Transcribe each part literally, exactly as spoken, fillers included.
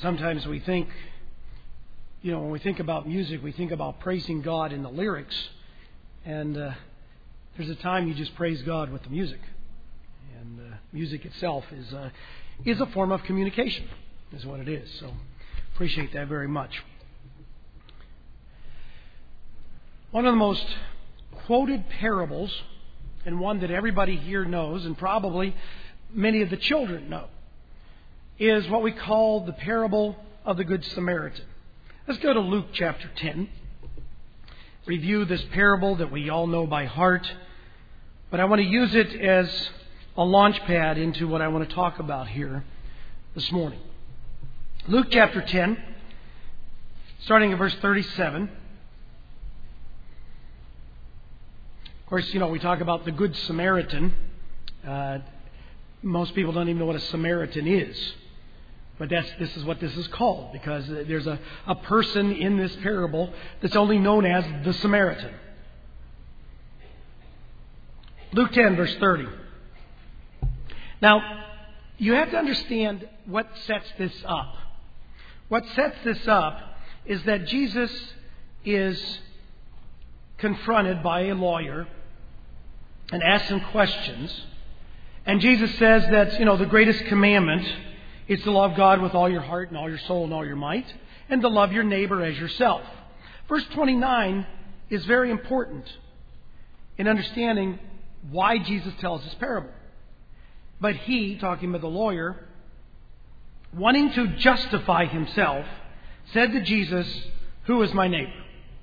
Sometimes we think, you know, when we think about music, we think about praising God in the lyrics. And uh, there's a time you just praise God with the music. And uh, music itself is, uh, is a form of communication, is what it is. So appreciate that very much. One of the most quoted parables, and one that everybody here knows, and probably many of the children know, is what we call the parable of the Good Samaritan. Let's go to Luke chapter ten. Review this parable that we all know by heart. But I want to use it as a launch pad into what I want to talk about here this morning. Luke chapter ten, starting at verse thirty-seven. Of course, you know, we talk about the Good Samaritan. Uh, most people don't even know what a Samaritan is. But that's this is what this is called, because there's a, a person in this parable that's only known as the Samaritan. Luke ten, verse thirty. Now, you have to understand what sets this up. What sets this up is that Jesus is confronted by a lawyer and asks him questions. And Jesus says that, you know, the greatest commandment is to love God with all your heart and all your soul and all your might, and to love your neighbor as yourself. Verse twenty-nine is very important in understanding why Jesus tells this parable. But he, talking about the lawyer, wanting to justify himself, said to Jesus, "Who is my neighbor?"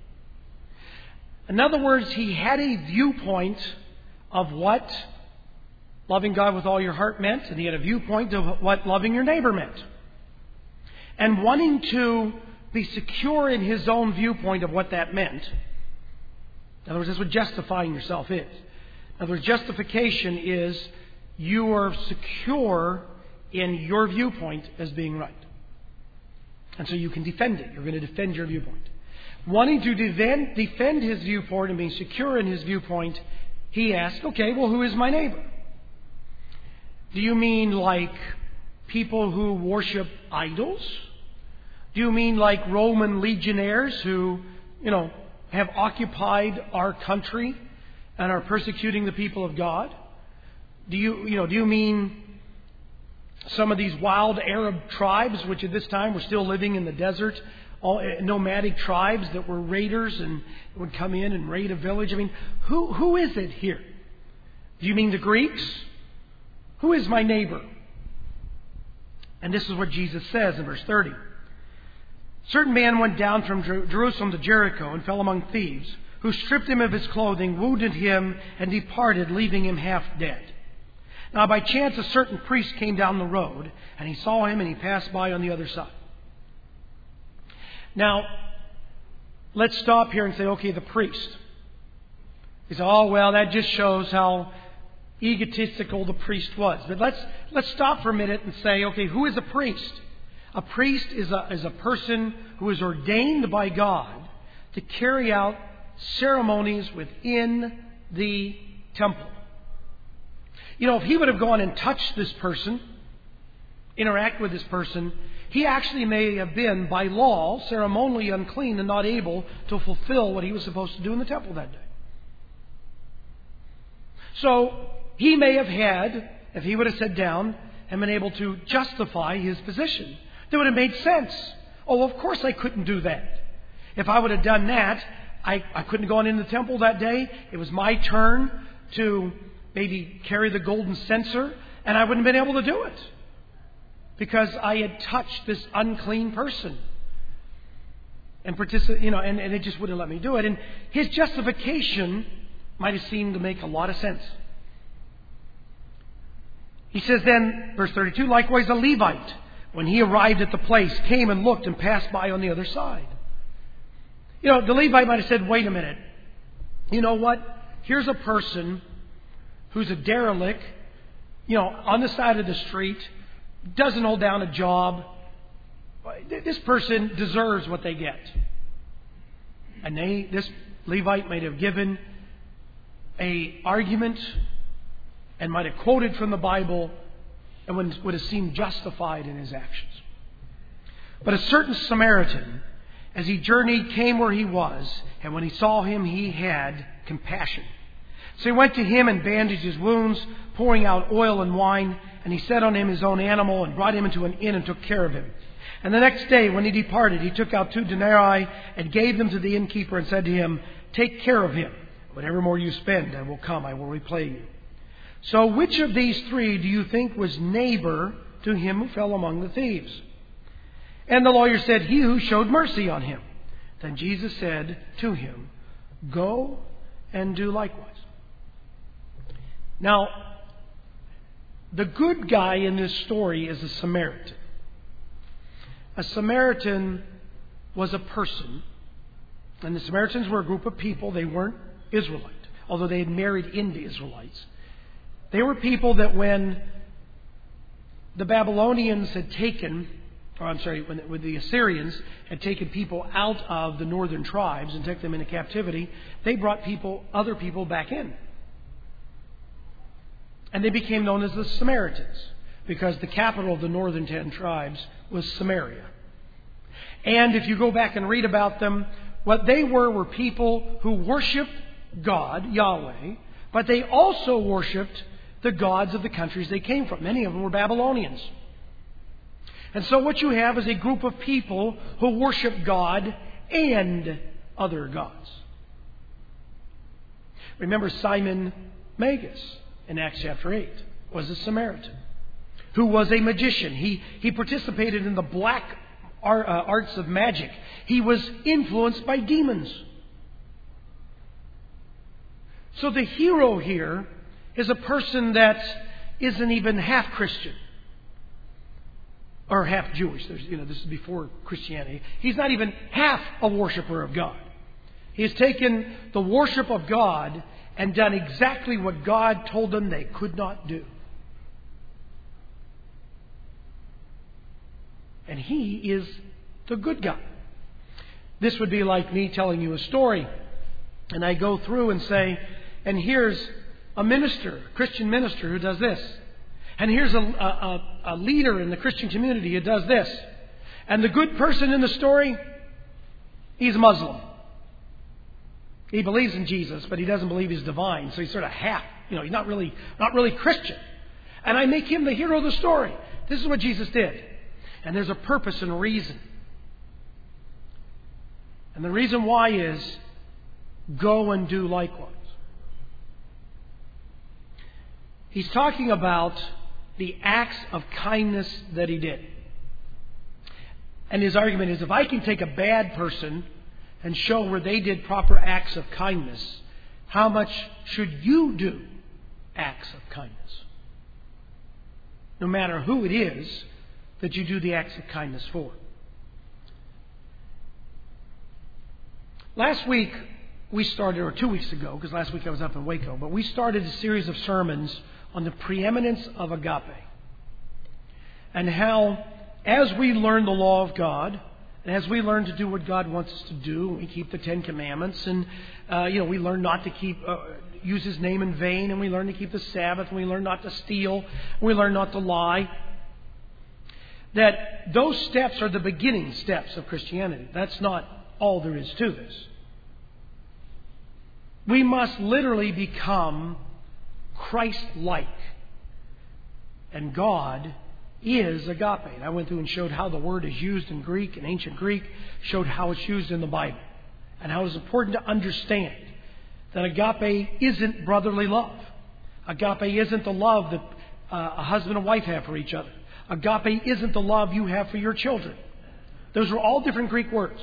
In other words, he had a viewpoint of what loving God with all your heart meant, and he had a viewpoint of what loving your neighbor meant. And wanting to be secure in his own viewpoint of what that meant. In other words, that's what justifying yourself is. In other words, justification is you are secure in your viewpoint as being right. And so you can defend it. You're going to defend your viewpoint. Wanting to defend, defend his viewpoint and being secure in his viewpoint, he asked, okay, well, who is my neighbor? Do you mean like people who worship idols? Do you mean like Roman legionnaires who, you know, have occupied our country and are persecuting the people of God? Do you, you know, do you mean some of these wild Arab tribes, which at this time were still living in the desert, all nomadic tribes that were raiders and would come in and raid a village? I mean, who who is it here? Do you mean the Greeks? Who is my neighbor? And this is what Jesus says in verse thirty. A certain man went down from Jerusalem to Jericho and fell among thieves, who stripped him of his clothing, wounded him, and departed, leaving him half dead. Now by chance a certain priest came down the road, and he saw him, and he passed by on the other side. Now, let's stop here and say, okay, the priest. You say, oh, well, that just shows how egotistical the priest was. But let's let's stop for a minute and say, okay, who is a priest? A priest is a is a person who is ordained by God to carry out ceremonies within the temple. You know, if he would have gone and touched this person, interact with this person, he actually may have been, by law, ceremonially unclean and not able to fulfill what he was supposed to do in the temple that day. So he may have had, if he would have sat down and been able to justify his position, that would have made sense. Oh, of course I couldn't do that. If I would have done that, I, I couldn't have gone into the temple that day. It was my turn to maybe carry the golden censer, and I wouldn't have been able to do it because I had touched this unclean person. And participate, you know, and, and it just wouldn't let me do it. And his justification might have seemed to make a lot of sense. He says then, verse thirty-two, likewise a Levite, when he arrived at the place, came and looked and passed by on the other side. You know, the Levite might have said, wait a minute. You know what? Here's a person who's a derelict, you know, on the side of the street, doesn't hold down a job. This person deserves what they get. And they, this Levite might have given a argument and might have quoted from the Bible and would have seemed justified in his actions. But a certain Samaritan, as he journeyed, came where he was, and when he saw him, he had compassion. So he went to him and bandaged his wounds, pouring out oil and wine, and he set on him his own animal and brought him into an inn and took care of him. And the next day, when he departed, he took out two denarii and gave them to the innkeeper and said to him, "Take care of him. Whatever more you spend, I will come, I will repay you." So which of these three do you think was neighbor to him who fell among the thieves? And the lawyer said, "He who showed mercy on him." Then Jesus said to him, "Go and do likewise." Now, the good guy in this story is a Samaritan. A Samaritan was a person, and the Samaritans were a group of people. They weren't Israelite, although they had married into Israelites. They were people that when the Babylonians had taken, or I'm sorry, when, when the Assyrians had taken people out of the northern tribes and took them into captivity, they brought people, other people back in. And they became known as the Samaritans, because the capital of the northern ten tribes was Samaria. And if you go back and read about them, what they were were people who worshipped God, Yahweh, but they also worshipped the gods of the countries they came from. Many of them were Babylonians. And so what you have is a group of people who worship God and other gods. Remember Simon Magus in Acts chapter eight was a Samaritan who was a magician. He, he participated in the black art, uh, arts of magic. He was influenced by demons. So the hero here is a person that isn't even half Christian or half Jewish. There's, you know, this is before Christianity. He's not even half a worshiper of God. He has taken the worship of God and done exactly what God told them they could not do. And he is the good guy. This would be like me telling you a story, and I go through and say, and here's a minister, a Christian minister who does this. And here's a, a, a leader in the Christian community who does this. And the good person in the story, he's a Muslim. He believes in Jesus, but he doesn't believe he's divine. So he's sort of half, you know, he's not really, not really Christian. And I make him the hero of the story. This is what Jesus did. And there's a purpose and reason. And the reason why is, go and do likewise. He's talking about the acts of kindness that he did. And his argument is, if I can take a bad person and show where they did proper acts of kindness, how much should you do acts of kindness? No matter who it is that you do the acts of kindness for. Last week we started, or two weeks ago, because last week I was up in Waco, but we started a series of sermons on the preeminence of agape. And how, as we learn the law of God, and as we learn to do what God wants us to do, we keep the Ten Commandments, and uh, you know, we learn not to keep uh, use His name in vain, and we learn to keep the Sabbath, and we learn not to steal, and we learn not to lie. That those steps are the beginning steps of Christianity. That's not all there is to this. We must literally become Christ-like, and God is agape. And I went through and showed how the word is used in Greek, in ancient Greek, showed how it's used in the Bible, and how it's important to understand that agape isn't brotherly love. Agape isn't the love that uh, a husband and wife have for each other. Agape isn't the love you have for your children. Those are all different Greek words.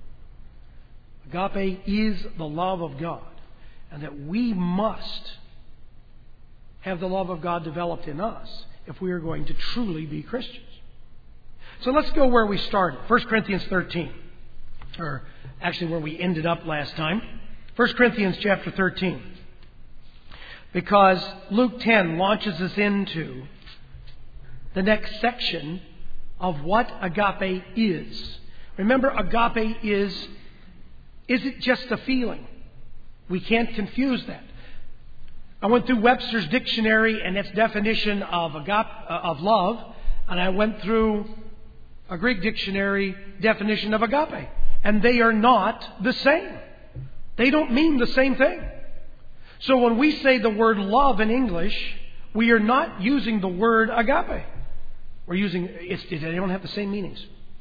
Agape is the love of God, and that we must have the love of God developed in us if we are going to truly be Christians. So let's go where we started. First Corinthians thirteen. Or actually where we ended up last time. First Corinthians chapter thirteen. Because Luke ten launches us into the next section of what agape is. Remember, agape is, isn't just a feeling. We can't confuse that. I went through Webster's dictionary and its definition of agape, uh, of love, and I went through a Greek dictionary definition of agape. And they are not the same. They don't mean the same thing. So when we say the word love in English, we are not using the word agape. We're using, it's, they don't have the same meanings.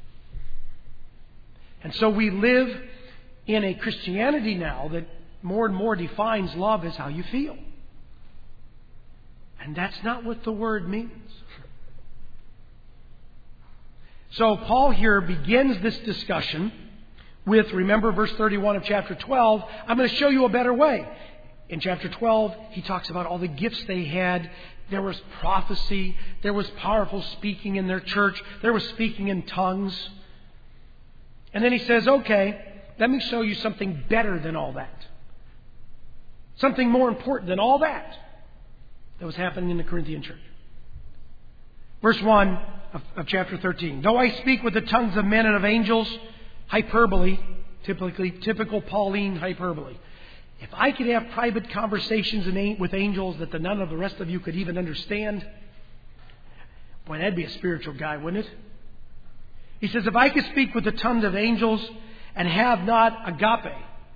And so we live in a Christianity now that more and more defines love as how you feel. And that's not what the word means. So Paul here begins this discussion with, remember verse thirty-one of chapter twelve, I'm going to show you a better way. In chapter twelve, he talks about all the gifts they had. There was prophecy. There was powerful speaking in their church. There was speaking in tongues. And then he says, okay, let me show you something better than all that. Something more important than all that that was happening in the Corinthian church. Verse one of, of chapter thirteen. Though I speak with the tongues of men and of angels, hyperbole, typically typical Pauline hyperbole. If I could have private conversations with angels that the, none of the rest of you could even understand, boy, that'd be a spiritual guy, wouldn't it? He says, if I could speak with the tongues of angels and have not agape,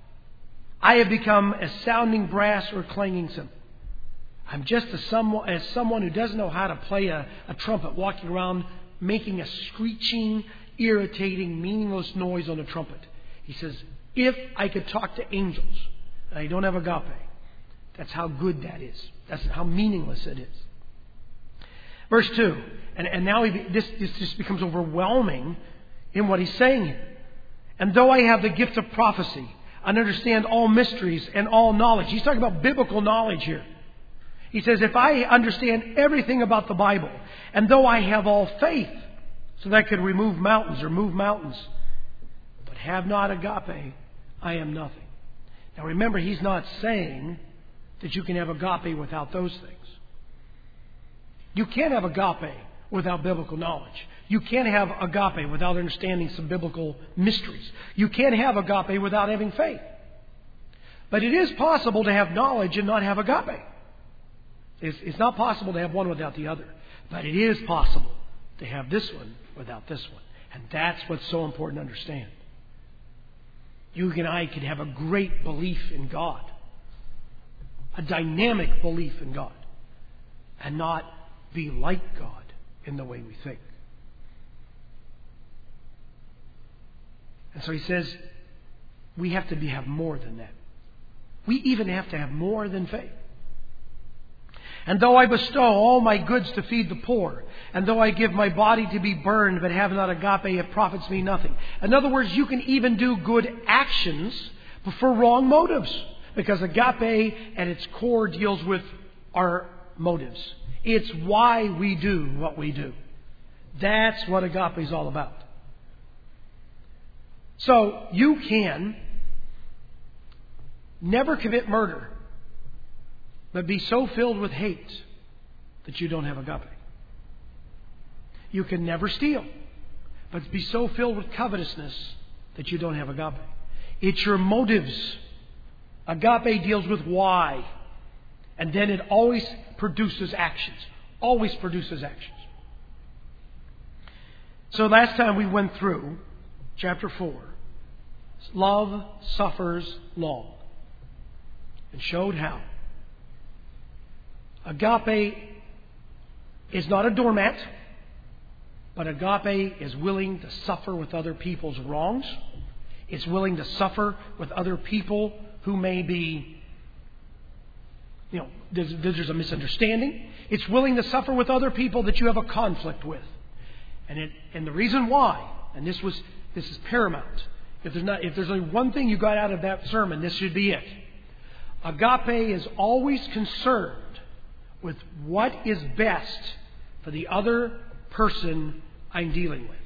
I have become as sounding brass or clanging cymbal. I'm just as someone, as someone who doesn't know how to play a, a trumpet, walking around making a screeching, irritating, meaningless noise on a trumpet. He says, if I could talk to angels and I don't have agape, that's how good that is. That's how meaningless it is. Verse two, and, and now he, this, this just becomes overwhelming in what he's saying here. And though I have the gift of prophecy and understand all mysteries and all knowledge. He's talking about biblical knowledge here. He says, if I understand everything about the Bible, and though I have all faith, so that I could remove mountains or move mountains, but have not agape, I am nothing. Now remember, he's not saying that you can have agape without those things. You can't have agape without biblical knowledge. You can't have agape without understanding some biblical mysteries. You can't have agape without having faith. But it is possible to have knowledge and not have agape. It's, it's not possible to have one without the other. But it is possible to have this one without this one. And that's what's so important to understand. You and I can have a great belief in God. A dynamic belief in God. And not be like God in the way we think. And so he says, we have to be, have more than that. We even have to have more than faith. And though I bestow all my goods to feed the poor, and though I give my body to be burned, but have not agape, it profits me nothing. In other words, you can even do good actions for wrong motives. Because agape at its core deals with our motives. It's why we do what we do. That's what agape is all about. So you can never commit murder, but be so filled with hate that you don't have agape. You can never steal, but be so filled with covetousness that you don't have agape. It's your motives. Agape deals with why. And then it always produces actions. Always produces actions. So last time we went through chapter four. Love suffers long. And showed how. Agape is not a doormat, but agape is willing to suffer with other people's wrongs. It's willing to suffer with other people who may be, you know, there's, there's a misunderstanding. It's willing to suffer with other people that you have a conflict with. And it, and the reason why, and this was this is paramount. If there's not if there's only one thing you got out of that sermon, this should be it. Agape is always concerned with what is best for the other person I'm dealing with.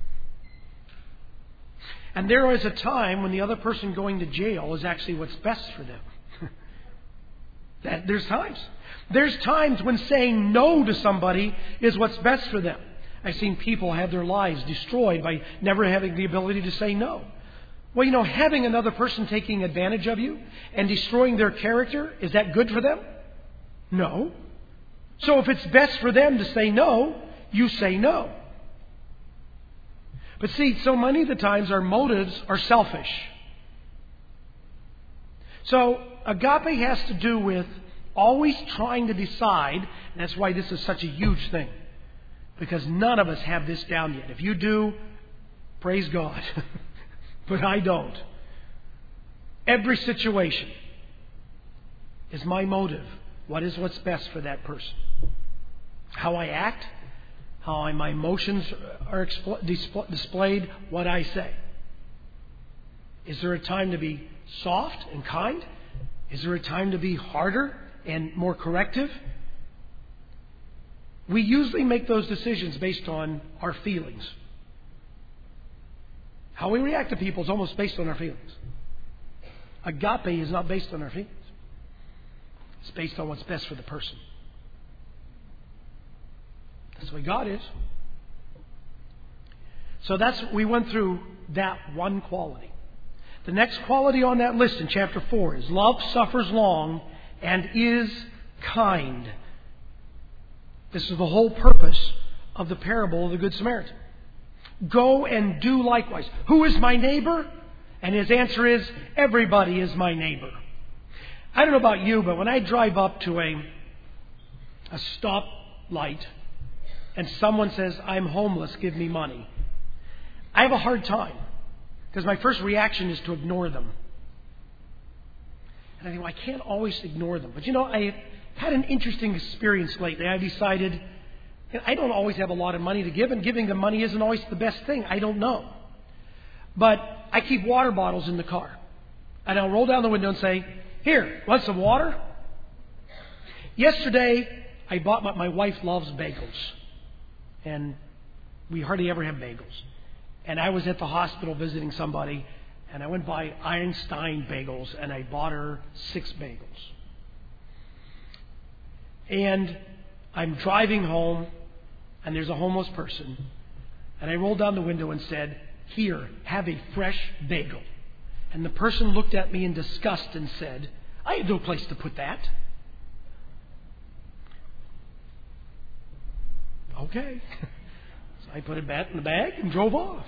And there is a time when the other person going to jail is actually what's best for them. that there's times. There's times when saying no to somebody is what's best for them. I've seen people have their lives destroyed by never having the ability to say no. Well, you know, having another person taking advantage of you and destroying their character, is that good for them? No. So if it's best for them to say no, you say no. But see, so many of the times our motives are selfish. So agape has to do with always trying to decide, and that's why this is such a huge thing. Because none of us have this down yet. If you do, praise God. But I don't. Every situation is my motive. What is what's best for that person? How I act, how I, my emotions are expl- disp- displayed, what I say. Is there a time to be soft and kind? Is there a time to be harder and more corrective? We usually make those decisions based on our feelings. How we react to people is almost based on our feelings. Agape is not based on our feelings. It's based on what's best for the person. That's the way God is. So that's we went through that one quality. The next quality on that list in chapter four is love suffers long and is kind. This is the whole purpose of the parable of the Good Samaritan. Go and do likewise. Who is my neighbor? And his answer is, everybody is my neighbor. I don't know about you, but when I drive up to a, a stoplight and someone says, I'm homeless, give me money, I have a hard time. Because my first reaction is to ignore them. And I think, well, I can't always ignore them. But you know, I had an interesting experience lately. I decided, you know, I don't always have a lot of money to give, and giving them money isn't always the best thing. I don't know. But I keep water bottles in the car. And I'll roll down the window and say, here, want some water? Yesterday, I bought my, my wife loves bagels. And we hardly ever have bagels. And I was at the hospital visiting somebody, and I went by Einstein Bagels, and I bought her six bagels. And I'm driving home, and there's a homeless person, and I rolled down the window and said, here, have a fresh bagel. And the person looked at me in disgust and said, I have no place to put that. Okay. I put it back in the bag and drove off.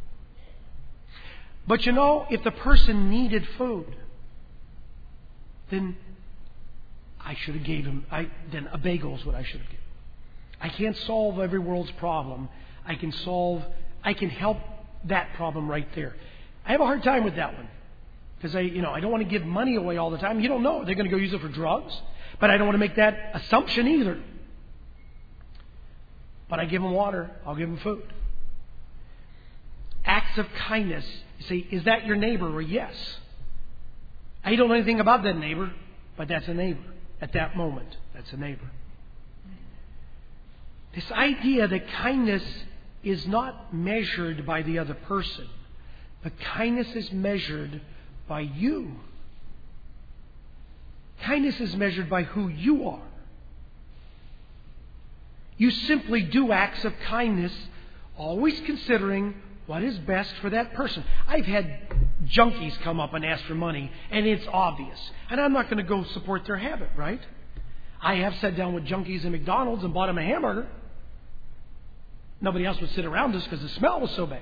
But you know, if the person needed food, then I should have gave him, I, then a bagel is what I should have given. I can't solve every world's problem. I can solve, I can help that problem right there. I have a hard time with that one. Because I, you know, I don't want to give money away all the time. You don't know. They're going to go use it for drugs. But I don't want to make that assumption either. But I give them water, I'll give them food. Acts of kindness. You say, is that your neighbor? Or yes. I don't know anything about that neighbor, but that's a neighbor. At that moment, that's a neighbor. This idea that kindness is not measured by the other person, but kindness is measured by you. Kindness is measured by who you are. You simply do acts of kindness, always considering what is best for that person. I've had junkies come up and ask for money, and it's obvious. And I'm not going to go support their habit, right? I have sat down with junkies in McDonald's and bought them a hamburger. Nobody else would sit around us because the smell was so bad.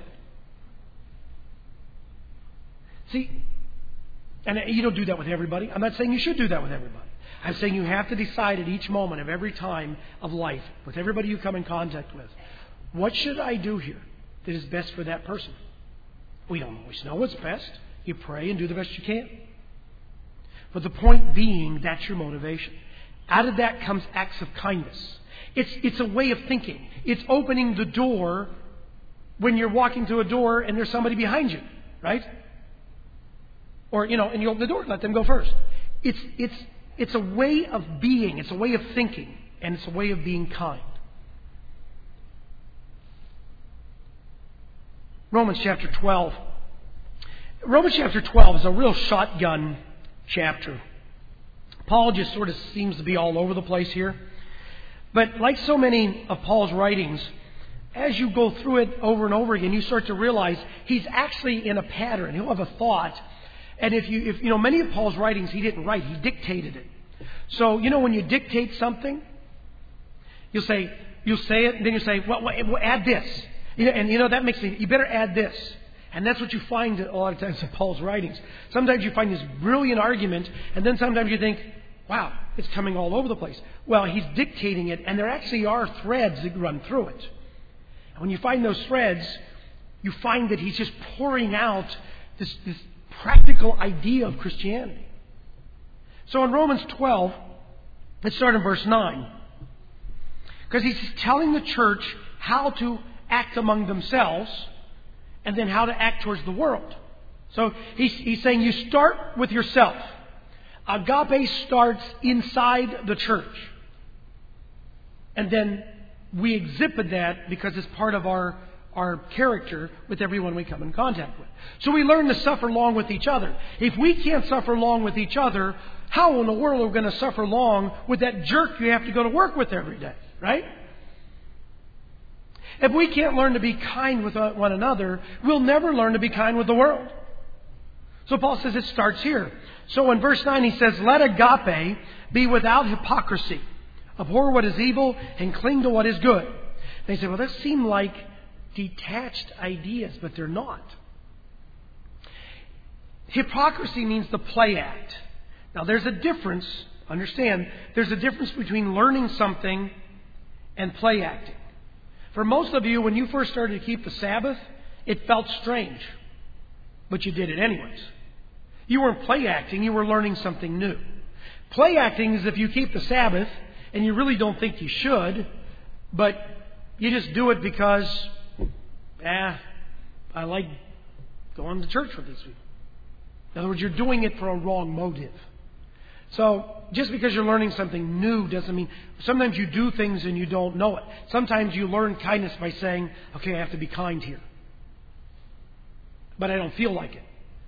See, and you don't do that with everybody. I'm not saying you should do that with everybody. I'm saying you have to decide at each moment of every time of life, with everybody you come in contact with, what should I do here that is best for that person? We don't always know what's best. You pray and do the best you can. But the point being, that's your motivation. Out of that comes acts of kindness. It's, it's a way of thinking. It's opening the door when you're walking through a door and there's somebody behind you, right? Or, you know, and you open the door, let them go first. It's, it's, It's a way of being, it's a way of thinking, and it's a way of being kind. Romans chapter twelve. Romans chapter twelve is a real shotgun chapter. Paul just sort of seems to be all over the place here. But like so many of Paul's writings, as you go through it over and over again, you start to realize he's actually in a pattern. He'll have a thought. And if you, if you know, many of Paul's writings he didn't write, he dictated it. So, you know, when you dictate something, you'll say, you'll say it, and then you say, well, well, add this. You know, and you know, that makes me, you better add this. And that's what you find a lot of times in Paul's writings. Sometimes you find this brilliant argument, and then sometimes you think, wow, it's coming all over the place. Well, he's dictating it, and there actually are threads that run through it. And when you find those threads, you find that he's just pouring out this, this practical idea of Christianity. So in Romans twelve, let's start in verse nine. Because he's telling the church how to act among themselves and then how to act towards the world. So he's, he's saying you start with yourself. Agape starts inside the church. And then we exhibit that because it's part of our, our character with everyone we come in contact with. So we learn to suffer long with each other. If we can't suffer long with each other, how in the world are we going to suffer long with that jerk you have to go to work with every day? Right? If we can't learn to be kind with one another, we'll never learn to be kind with the world. So Paul says it starts here. So in verse nine he says, let agape be without hypocrisy. Abhor what is evil and cling to what is good. They say, well, those seem like detached ideas, but they're not. Hypocrisy means the play act. Now there's a difference, understand, there's a difference between learning something and play acting. For most of you, when you first started to keep the Sabbath, it felt strange. But you did it anyways. You weren't play acting, you were learning something new. Play acting is if you keep the Sabbath and you really don't think you should, but you just do it because, ah, I like going to church for this week. In other words, you're doing it for a wrong motive. So, just because you're learning something new doesn't mean... Sometimes you do things and you don't know it. Sometimes you learn kindness by saying, okay, I have to be kind here. But I don't feel like it.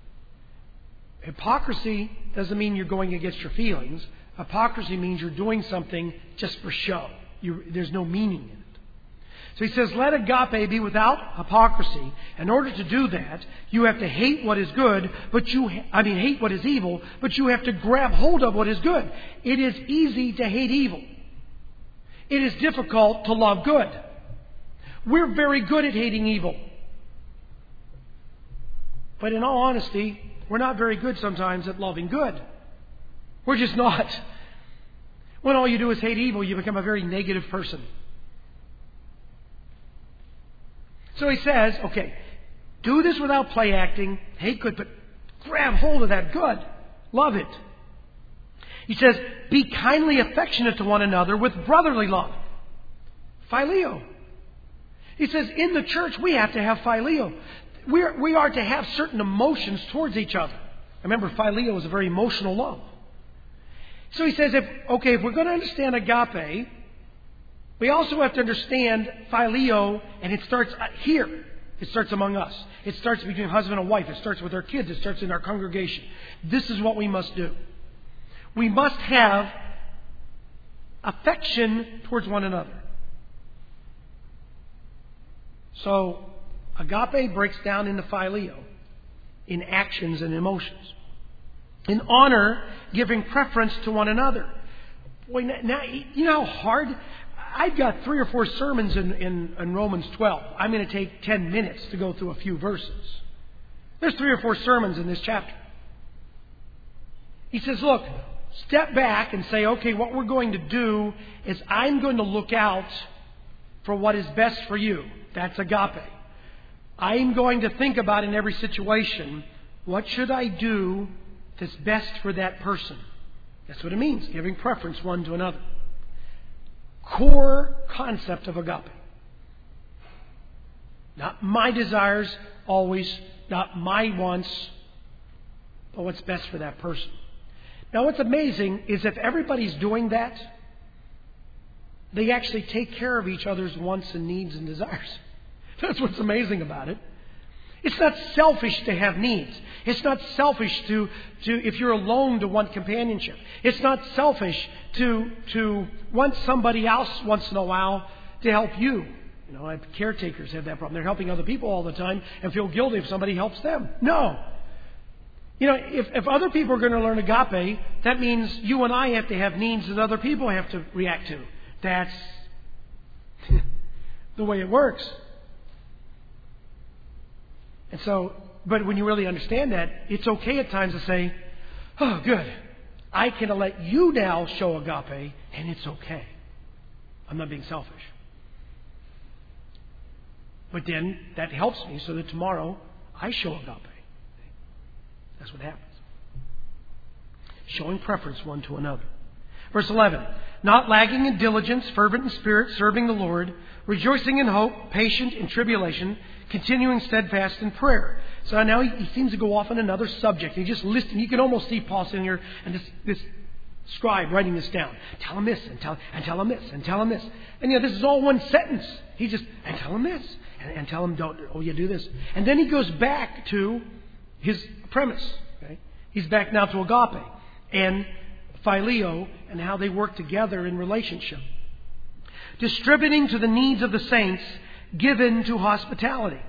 Hypocrisy doesn't mean you're going against your feelings. Hypocrisy means you're doing something just for show. You, there's no meaning in it. So he says, let agape be without hypocrisy. In order to do that, you have to hate what is good, but you, I mean, hate what is evil, but you have to grab hold of what is good. It is easy to hate evil. It is difficult to love good. We're very good at hating evil. But in all honesty, we're not very good sometimes at loving good. We're just not. When all you do is hate evil, you become a very negative person. So he says, okay, do this without play acting, hate good, but grab hold of that good. Love it. He says, be kindly affectionate to one another with brotherly love. Phileo. He says, in the church, we have to have phileo. We're, we are to have certain emotions towards each other. Remember, phileo is a very emotional love. So he says, if okay, if we're going to understand agape, we also have to understand phileo, and it starts here. It starts among us. It starts between husband and wife. It starts with our kids. It starts in our congregation. This is what we must do. We must have affection towards one another. So, agape breaks down into phileo, in actions and emotions. In honor, giving preference to one another. Boy, now, you know how hard... I've got three or four sermons in, in, in Romans twelve. I'm going to take ten minutes to go through a few verses. There's three or four sermons in this chapter. He says, look, step back and say, okay, what we're going to do is I'm going to look out for what is best for you. That's agape. I'm going to think about in every situation, what should I do that's best for that person? That's what it means, giving preference one to another. Core concept of agape. Not my desires always, not my wants, but what's best for that person. Now what's amazing is if everybody's doing that, they actually take care of each other's wants and needs and desires. That's what's amazing about it. It's not selfish to have needs. It's not selfish to, to if you're alone, to want companionship. It's not selfish to to want somebody else once in a while to help you. You know, caretakers have that problem. They're helping other people all the time and feel guilty if somebody helps them. No. You know, if, if other people are going to learn agape, that means you and I have to have needs that other people have to react to. That's the way it works. And so, but when you really understand that, it's okay at times to say, oh, good. I can let you now show agape, and it's okay. I'm not being selfish. But then that helps me so that tomorrow I show agape. That's what happens. Showing preference one to another. Verse eleven. Not lagging in diligence, fervent in spirit, serving the Lord, rejoicing in hope, patient in tribulation, continuing steadfast in prayer. So now he, he seems to go off on another subject. He just listing. You can almost see Paul sitting here and this, this scribe writing this down. Tell him this and tell and tell him this and tell him this. And you know, this is all one sentence. He just and tell him this and, and tell him don't. Oh, you do this. And then he goes back to his premise. Okay, he's back now to agape and phileo and how they work together in relationship. Distributing to the needs of the saints, given to hospitality.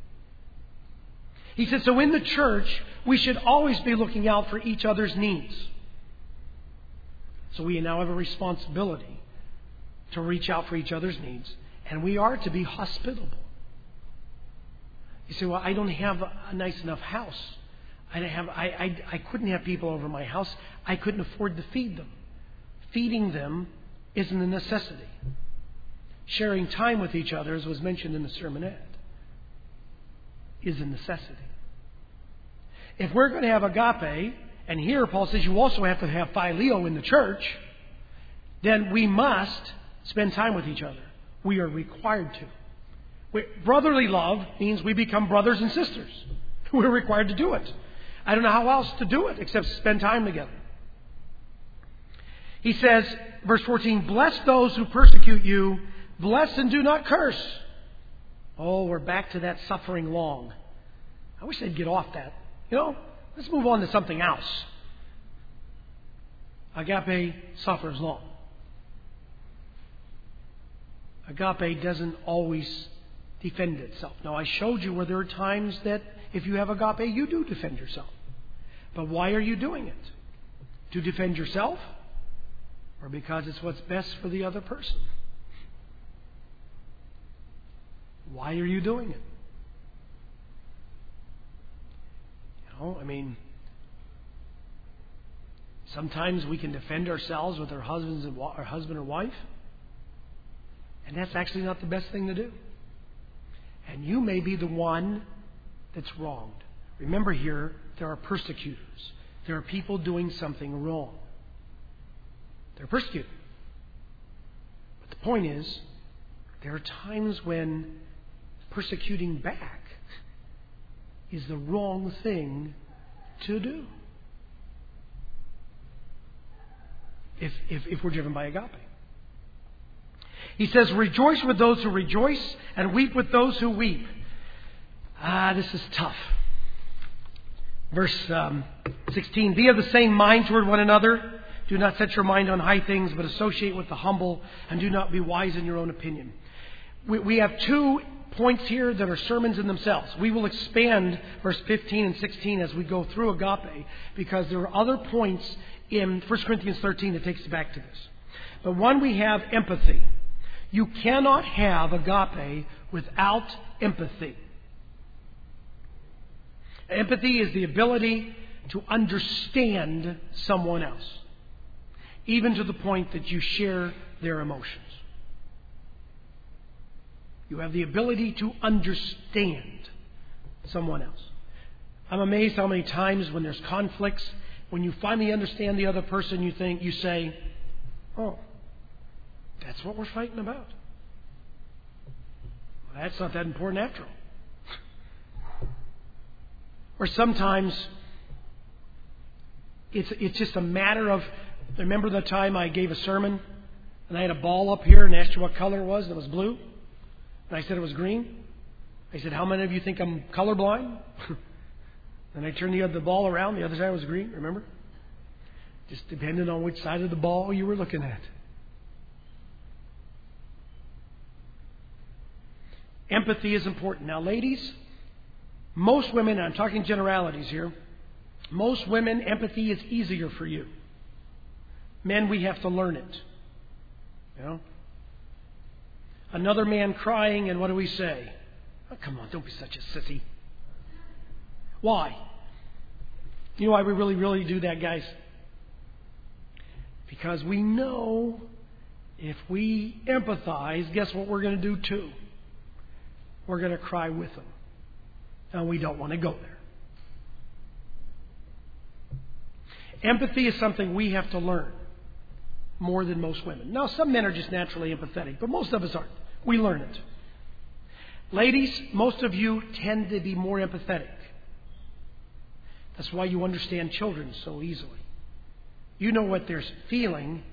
He said, so in the church, we should always be looking out for each other's needs. So we now have a responsibility to reach out for each other's needs, and we are to be hospitable. You say, well, I don't have a nice enough house. I, don't have, I, I, I couldn't have people over my house. I couldn't afford to feed them. Feeding them isn't a necessity. Sharing time with each other, as was mentioned in the sermonette, is a necessity. If we're going to have agape, and here Paul says you also have to have phileo in the church, then we must spend time with each other. We are required to. We, brotherly love means we become brothers and sisters. We're required to do it. I don't know how else to do it except spend time together. He says, verse fourteen, bless those who persecute you, bless and do not curse. Oh, we're back to that suffering long. I wish they'd get off that. You know, let's move on to something else. Agape suffers long. Agape doesn't always defend itself. Now, I showed you where there are times that if you have agape, you do defend yourself. But why are you doing it? To defend yourself? Or because it's what's best for the other person? Why are you doing it? You know, I mean, sometimes we can defend ourselves with our husbands and our husband or wife, and that's actually not the best thing to do. And you may be the one that's wronged. Remember here, there are persecutors. There are people doing something wrong. They're persecuted. But the point is, there are times when persecuting back is the wrong thing to do. If, if, if we're driven by agape. He says, rejoice with those who rejoice and weep with those who weep. Ah, this is tough. Verse um, sixteen, be of the same mind toward one another. Do not set your mind on high things, but associate with the humble, and do not be wise in your own opinion. We, we have two points here that are sermons in themselves. We will expand verse fifteen and sixteen as we go through agape, because there are other points in First Corinthians thirteen that takes us back to this. But one, we have empathy. You cannot have agape without empathy. Empathy is the ability to understand someone else, even to the point that you share their emotions. You have the ability to understand someone else. I'm amazed how many times when there's conflicts, when you finally understand the other person, you think, you say, oh, that's what we're fighting about. Well, that's not that important after all. Or sometimes it's it's just a matter of, remember the time I gave a sermon and I had a ball up here and asked you what color it was and it was blue? And I said it was green. I said, how many of you think I'm colorblind? And I turned the other ball around, the other side was green, remember? Just depending on which side of the ball you were looking at. Empathy is important. Now, ladies, most women, and I'm talking generalities here, most women, empathy is easier for you. Men, we have to learn it. You know? Another man crying, and what do we say? Oh, come on, don't be such a sissy. Why? You know why we really, really do that, guys? Because we know if we empathize, guess what we're going to do too? We're going to cry with them. And we don't want to go there. Empathy is something we have to learn more than most women. Now, some men are just naturally empathetic, but most of us aren't. We learn it. Ladies, most of you tend to be more empathetic. That's why you understand children so easily. You know what they're feeling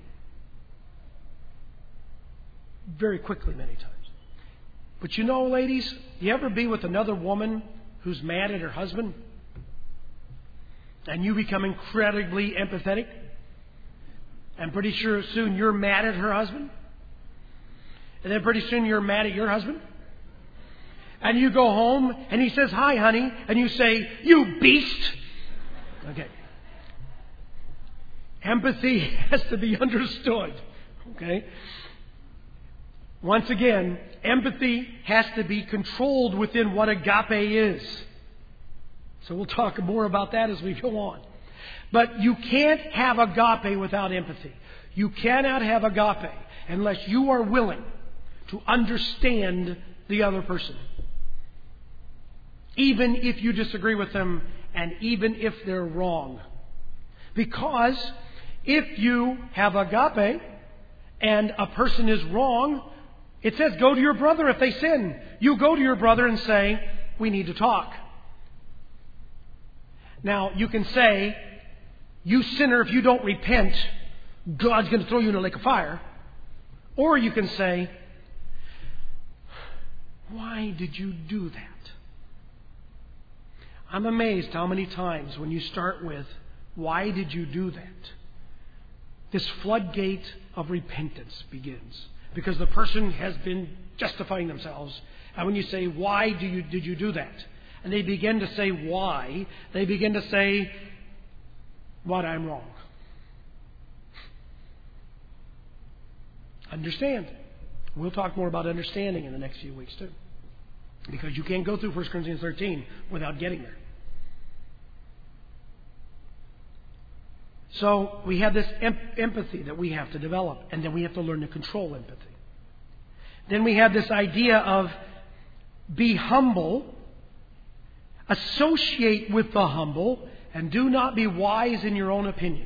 very quickly many times. But you know, ladies, you ever be with another woman who's mad at her husband? And you become incredibly empathetic? And pretty sure soon you're mad at her husband? And then pretty soon you're mad at your husband? And you go home and he says, "Hi, honey." And you say, "You beast." Okay. Empathy has to be understood. Okay. Once again, empathy has to be controlled within what agape is. So we'll talk more about that as we go on. But you can't have agape without empathy. You cannot have agape unless you are willing to understand the other person. Even if you disagree with them and even if they're wrong. Because if you have agape and a person is wrong, it says go to your brother if they sin. You go to your brother and say, "We need to talk." Now, you can say, "You sinner, if you don't repent, God's going to throw you in a lake of fire." Or you can say, "Why did you do that?" I'm amazed how many times when you start with, "Why did you do that?" this floodgate of repentance begins. Because the person has been justifying themselves. And when you say, "Why do you did you do that?" and they begin to say why, they begin to say, "What, I'm wrong." Understand. We'll talk more about understanding in the next few weeks too. Because you can't go through First Corinthians thirteen without getting there. So we have this em- empathy that we have to develop, and then we have to learn to control empathy. Then we have this idea of be humble, associate with the humble, and do not be wise in your own opinion.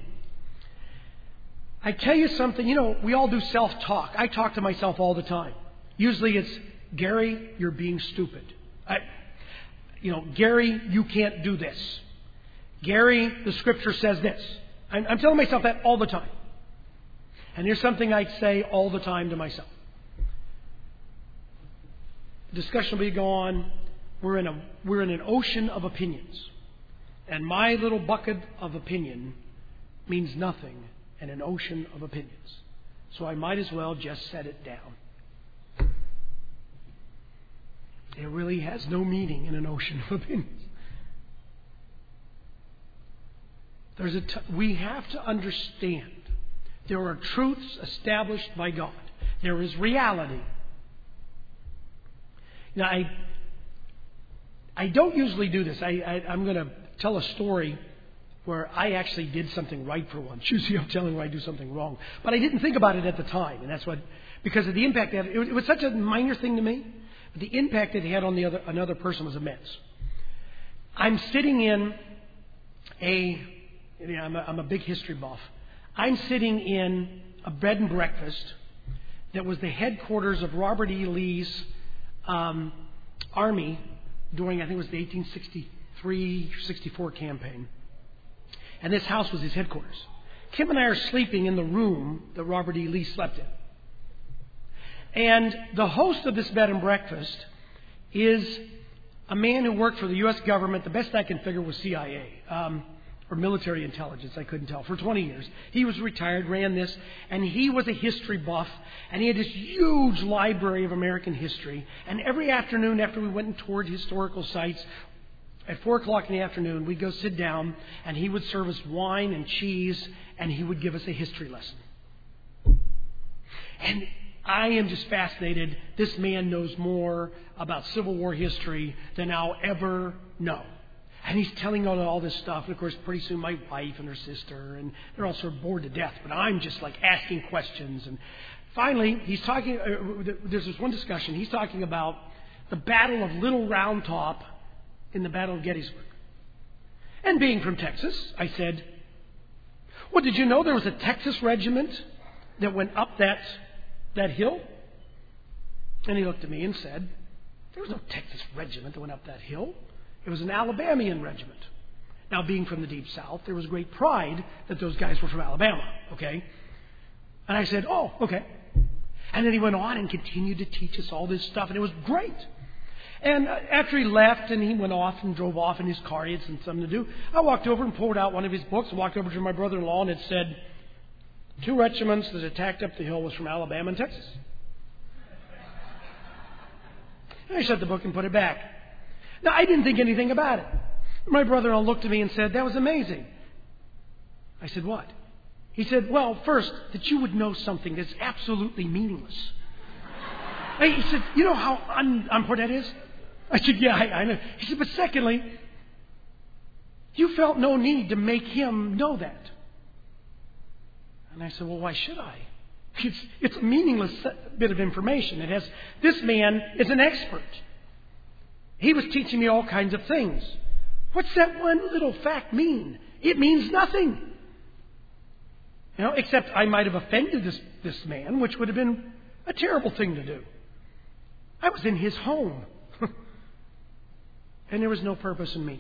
I tell you something, you know, we all do self-talk. I talk to myself all the time. Usually it's, "Gary, you're being stupid." I, you know, "Gary, you can't do this." "Gary, the scripture says this." I'm, I'm telling myself that all the time. And here's something I say all the time to myself. The discussion will be going on. We're in a we're in an ocean of opinions. And my little bucket of opinion means nothing in an ocean of opinions. So I might as well just set it down. It really has no meaning in an ocean of opinions. There's a t- we have to understand there are truths established by God. There is reality. Now, I I don't usually do this. I, I, I'm going to tell a story where I actually did something right for once. Usually I'm telling where I do something wrong. But I didn't think about it at the time. And that's what, because of the impact it had. It was such a minor thing to me. But the impact it had on the other, another person was immense. I'm sitting in a, you know, I'm a, I'm a big history buff. I'm sitting in a bed and breakfast that was the headquarters of Robert E. Lee's um, army during, I think it was the eighteen sixty-three sixty-four campaign. And this house was his headquarters. Kim and I are sleeping in the room that Robert E. Lee slept in. And the host of this bed and breakfast is a man who worked for the U S government. The best I can figure was C I A, um, or military intelligence, I couldn't tell, for twenty years. He was retired, ran this, and he was a history buff, and he had this huge library of American history. And every afternoon after we went and toured historical sites, at four o'clock in the afternoon, we'd go sit down, and he would serve us wine and cheese, and he would give us a history lesson. And I am just fascinated. This man knows more about Civil War history than I'll ever know. And he's telling all, all this stuff. And of course, pretty soon my wife and her sister, and they're all sort of bored to death. But I'm just like asking questions. And finally, he's talking, uh, there's this one discussion. He's talking about the Battle of Little Round Top in the Battle of Gettysburg. And being from Texas, I said, well, did you know there was a Texas regiment that went up that, that hill? And he looked at me and said, there was no Texas regiment that went up that hill. It was an Alabamian regiment. Now, being from the Deep South, there was great pride that those guys were from Alabama, okay? And I said, oh, okay. And then he went on and continued to teach us all this stuff, and it was great. And after he left and he went off and drove off in his car, he had something to do, I walked over and pulled out one of his books and walked over to my brother-in-law, and it said, two regiments that attacked up the hill was from Alabama and Texas. And I shut the book and put it back. Now, I didn't think anything about it. My brother-in-law looked at me and said, that was amazing. I said, what? He said, well, first, that you would know something that's absolutely meaningless. He said, you know how un- unimportant that is? I said, yeah, I, I know. He said, but secondly, you felt no need to make him know that. And I said, well, why should I? It's, it's a meaningless bit of information. It has, this man is an expert. He was teaching me all kinds of things. What's that one little fact mean? It means nothing. You know, except I might have offended this, this man, which would have been a terrible thing to do. I was in his home. And there was no purpose in me.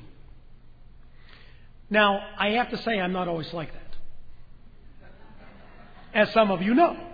Now, I have to say I'm not always like that. As some of you know.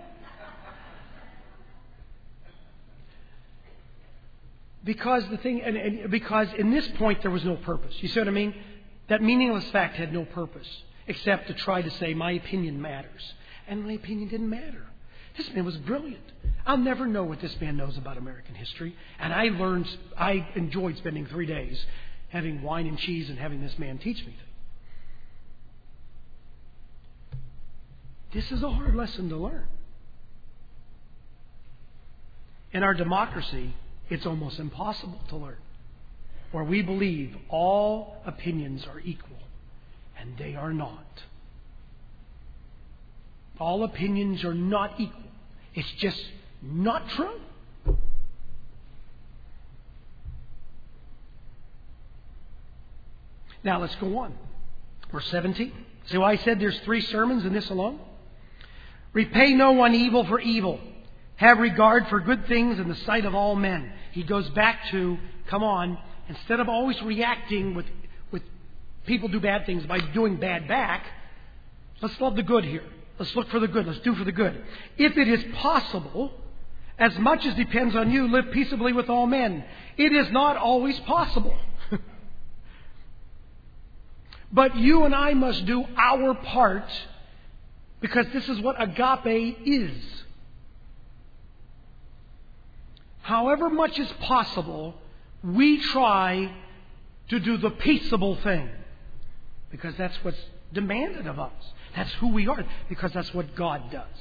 Because the thing, and, and because in this point there was no purpose. You see what I mean? That meaningless fact had no purpose except to try to say my opinion matters. And my opinion didn't matter. This man was brilliant. I'll never know what this man knows about American history. And I learned, I enjoyed spending three days having wine and cheese and having this man teach me things. This is a hard lesson to learn. In our democracy, it's almost impossible to learn. Where we believe all opinions are equal, and they are not. All opinions are not equal. It's just not true. Now let's go on. Verse seventeen. See why I said there's three sermons in this alone? Repay no one evil for evil. Have regard for good things in the sight of all men. He goes back to, come on, instead of always reacting with, with people do bad things by doing bad back, let's love the good here. Let's look for the good. Let's do for the good. If it is possible, as much as depends on you, live peaceably with all men. It is not always possible. But you and I must do our part, because this is what agape is. However much is possible, we try to do the peaceable thing. Because that's what's demanded of us. That's who we are. Because that's what God does.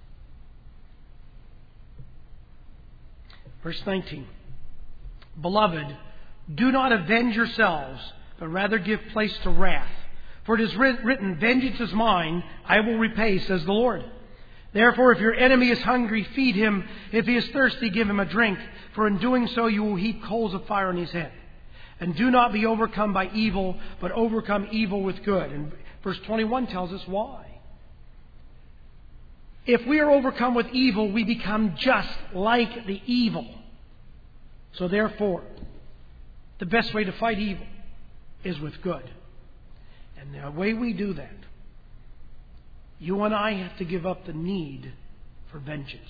Verse nineteen. Beloved, do not avenge yourselves, but rather give place to wrath. For it is written, vengeance is mine, I will repay, says the Lord. Therefore, if your enemy is hungry, feed him. If he is thirsty, give him a drink. For in doing so, you will heap coals of fire on his head. And do not be overcome by evil, but overcome evil with good. And verse twenty-one tells us why. If we are overcome with evil, we become just like the evil. So therefore, the best way to fight evil is with good. And the way we do that, you and I have to give up the need for vengeance.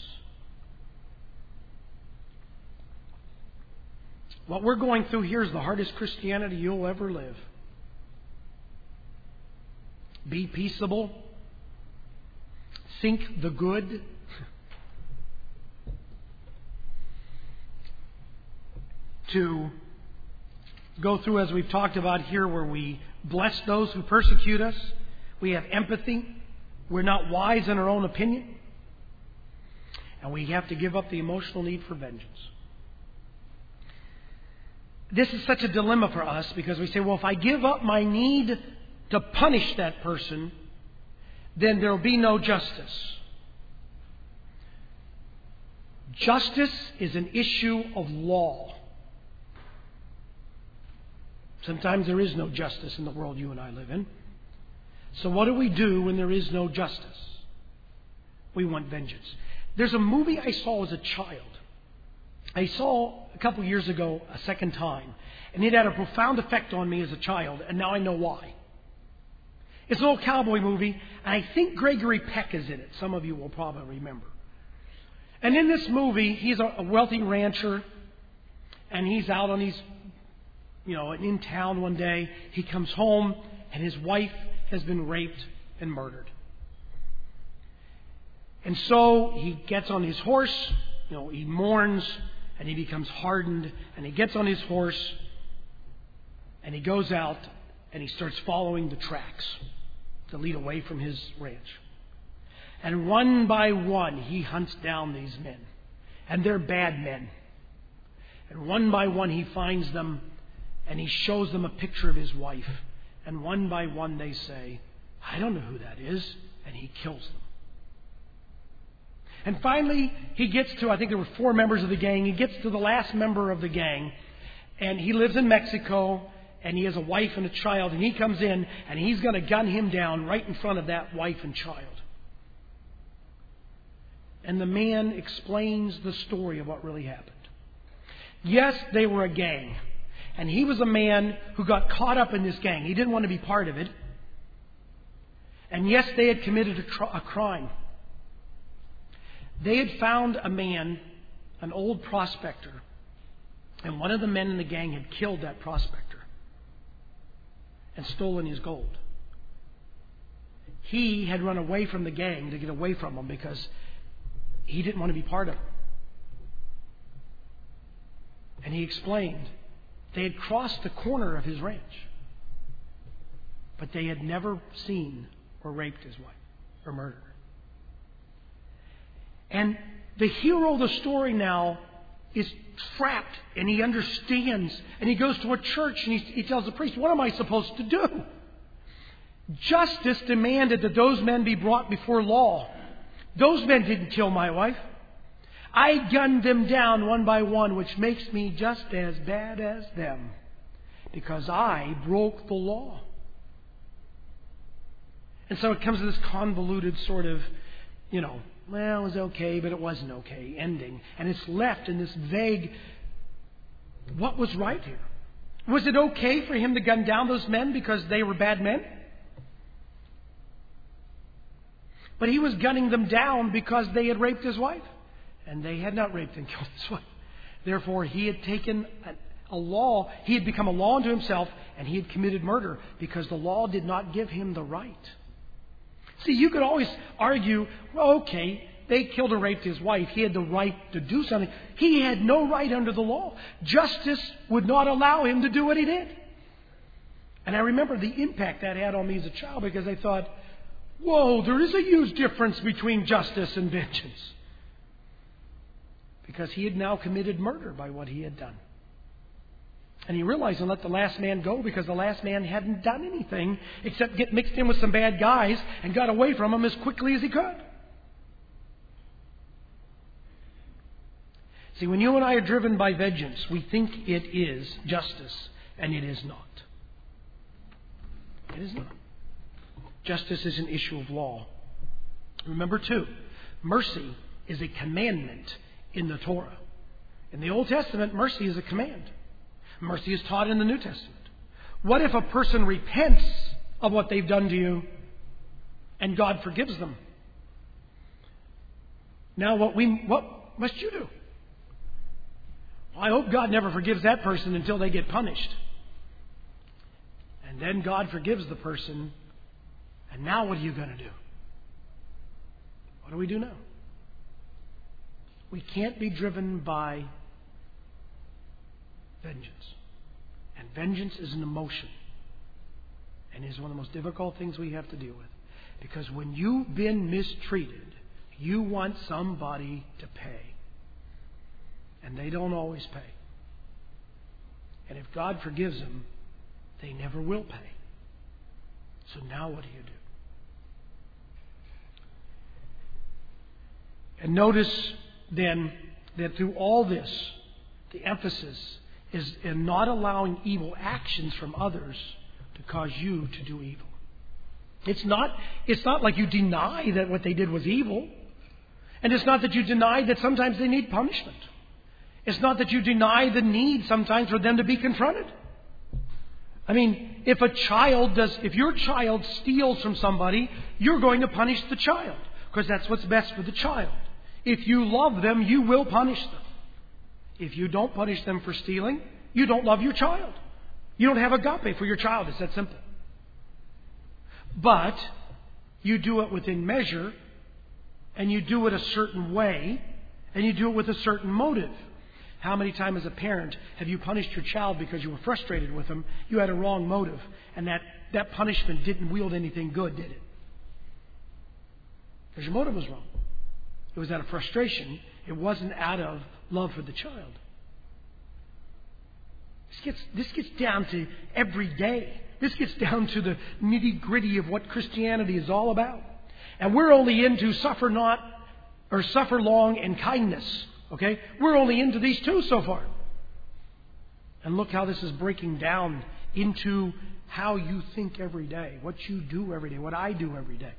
What we're going through here is the hardest Christianity you'll ever live. Be peaceable. Think the good. To go through, as we've talked about here, where we bless those who persecute us. We have empathy. We're not wise in our own opinion. And we have to give up the emotional need for vengeance. this is such a dilemma for us because we say, well, if I give up my need to punish that person, then there will be no justice. Justice is an issue of law. Sometimes there is no justice in the world you and I live in. So what do we do when there is no justice? We want vengeance. There's a movie I saw as a child. I saw a couple years ago a second time. And it had a profound effect on me as a child. And now I know why. It's an old cowboy movie. And I think Gregory Peck is in it. Some of you will probably remember. And in this movie, he's a wealthy rancher. And he's out on his, you know, in town one day. He comes home and his wife has been raped and murdered. And so he gets on his horse, you know, he mourns and he becomes hardened and he gets on his horse and he goes out and he starts following the tracks to lead away from his ranch. And one by one he hunts down these men. And they're bad men. And one by one he finds them and he shows them a picture of his wife. And one by one they say, I don't know who that is. And he kills them. And finally, he gets to, I think there were four members of the gang. He gets to the last member of the gang. And he lives in Mexico. And he has a wife and a child. And he comes in and he's going to gun him down right in front of that wife and child. And the man explains the story of what really happened. Yes, they were a gang. And he was a man who got caught up in this gang. He didn't want to be part of it. And yes, they had committed a, tr- a crime. They had found a man, an old prospector, and one of the men in the gang had killed that prospector and stolen his gold. He had run away from the gang to get away from them because he didn't want to be part of it. And he explained they had crossed the corner of his ranch, but they had never seen or raped his wife or murdered her. And the hero of the story now is trapped and he understands and he goes to a church and he, he tells the priest, what am I supposed to do? Justice demanded that those men be brought before law. Those men didn't kill my wife. I gunned them down one by one, which makes me just as bad as them because I broke the law. And so it comes to this convoluted sort of, you know, well, it was okay, but it wasn't okay ending. And it's left in this vague, what was right here? Was it okay for him to gun down those men because they were bad men? But he was gunning them down because they had raped his wife. And they had not raped and killed his wife. Therefore, he had taken a, a law, he had become a law unto himself, and he had committed murder because the law did not give him the right. See, you could always argue, well, okay, they killed or raped his wife. He had the right to do something. He had no right under the law. Justice would not allow him to do what he did. And I remember the impact that had on me as a child because I thought, whoa, there is a huge difference between justice and vengeance. Because he had now committed murder by what he had done. And he realized and let the last man go because the last man hadn't done anything except get mixed in with some bad guys and got away from them as quickly as he could. See, when you and I are driven by vengeance, we think it is justice, and it is not. It is not. Justice is an issue of law. Remember, too, mercy is a commandment in the Torah. In the Old Testament, mercy is a command. Mercy is taught in the New Testament. What if a person repents of what they've done to you and God forgives them? Now, what we what must you do? Well, I hope God never forgives that person until they get punished. And then God forgives the person. And now what are you going to do? What do we do now? We can't be driven by vengeance. And vengeance is an emotion. And is one of the most difficult things we have to deal with. Because when you've been mistreated, you want somebody to pay. And they don't always pay. And if God forgives them, they never will pay. So now what do you do? And notice then that through all this, the emphasis is in not allowing evil actions from others to cause you to do evil. It's not, it's not like you deny that what they did was evil. And it's not that you deny that sometimes they need punishment. It's not that you deny the need sometimes for them to be confronted. I mean, if a child does, if your child steals from somebody, you're going to punish the child because that's what's best for the child. If you love them, you will punish them. If you don't punish them for stealing, you don't love your child. You don't have agape for your child. It's that simple. But you do it within measure, and you do it a certain way, and you do it with a certain motive. How many times as a parent have you punished your child because you were frustrated with them? You had a wrong motive, and that, that punishment didn't wield anything good, did it? Because your motive was wrong. It was out of frustration. It wasn't out of love for the child. This gets, this gets down to every day. This gets down to the nitty-gritty of what Christianity is all about. And we're only into suffer not, or suffer long and kindness. Okay? We're only into these two so far. And look how this is breaking down into how you think every day, what you do every day, what I do every day.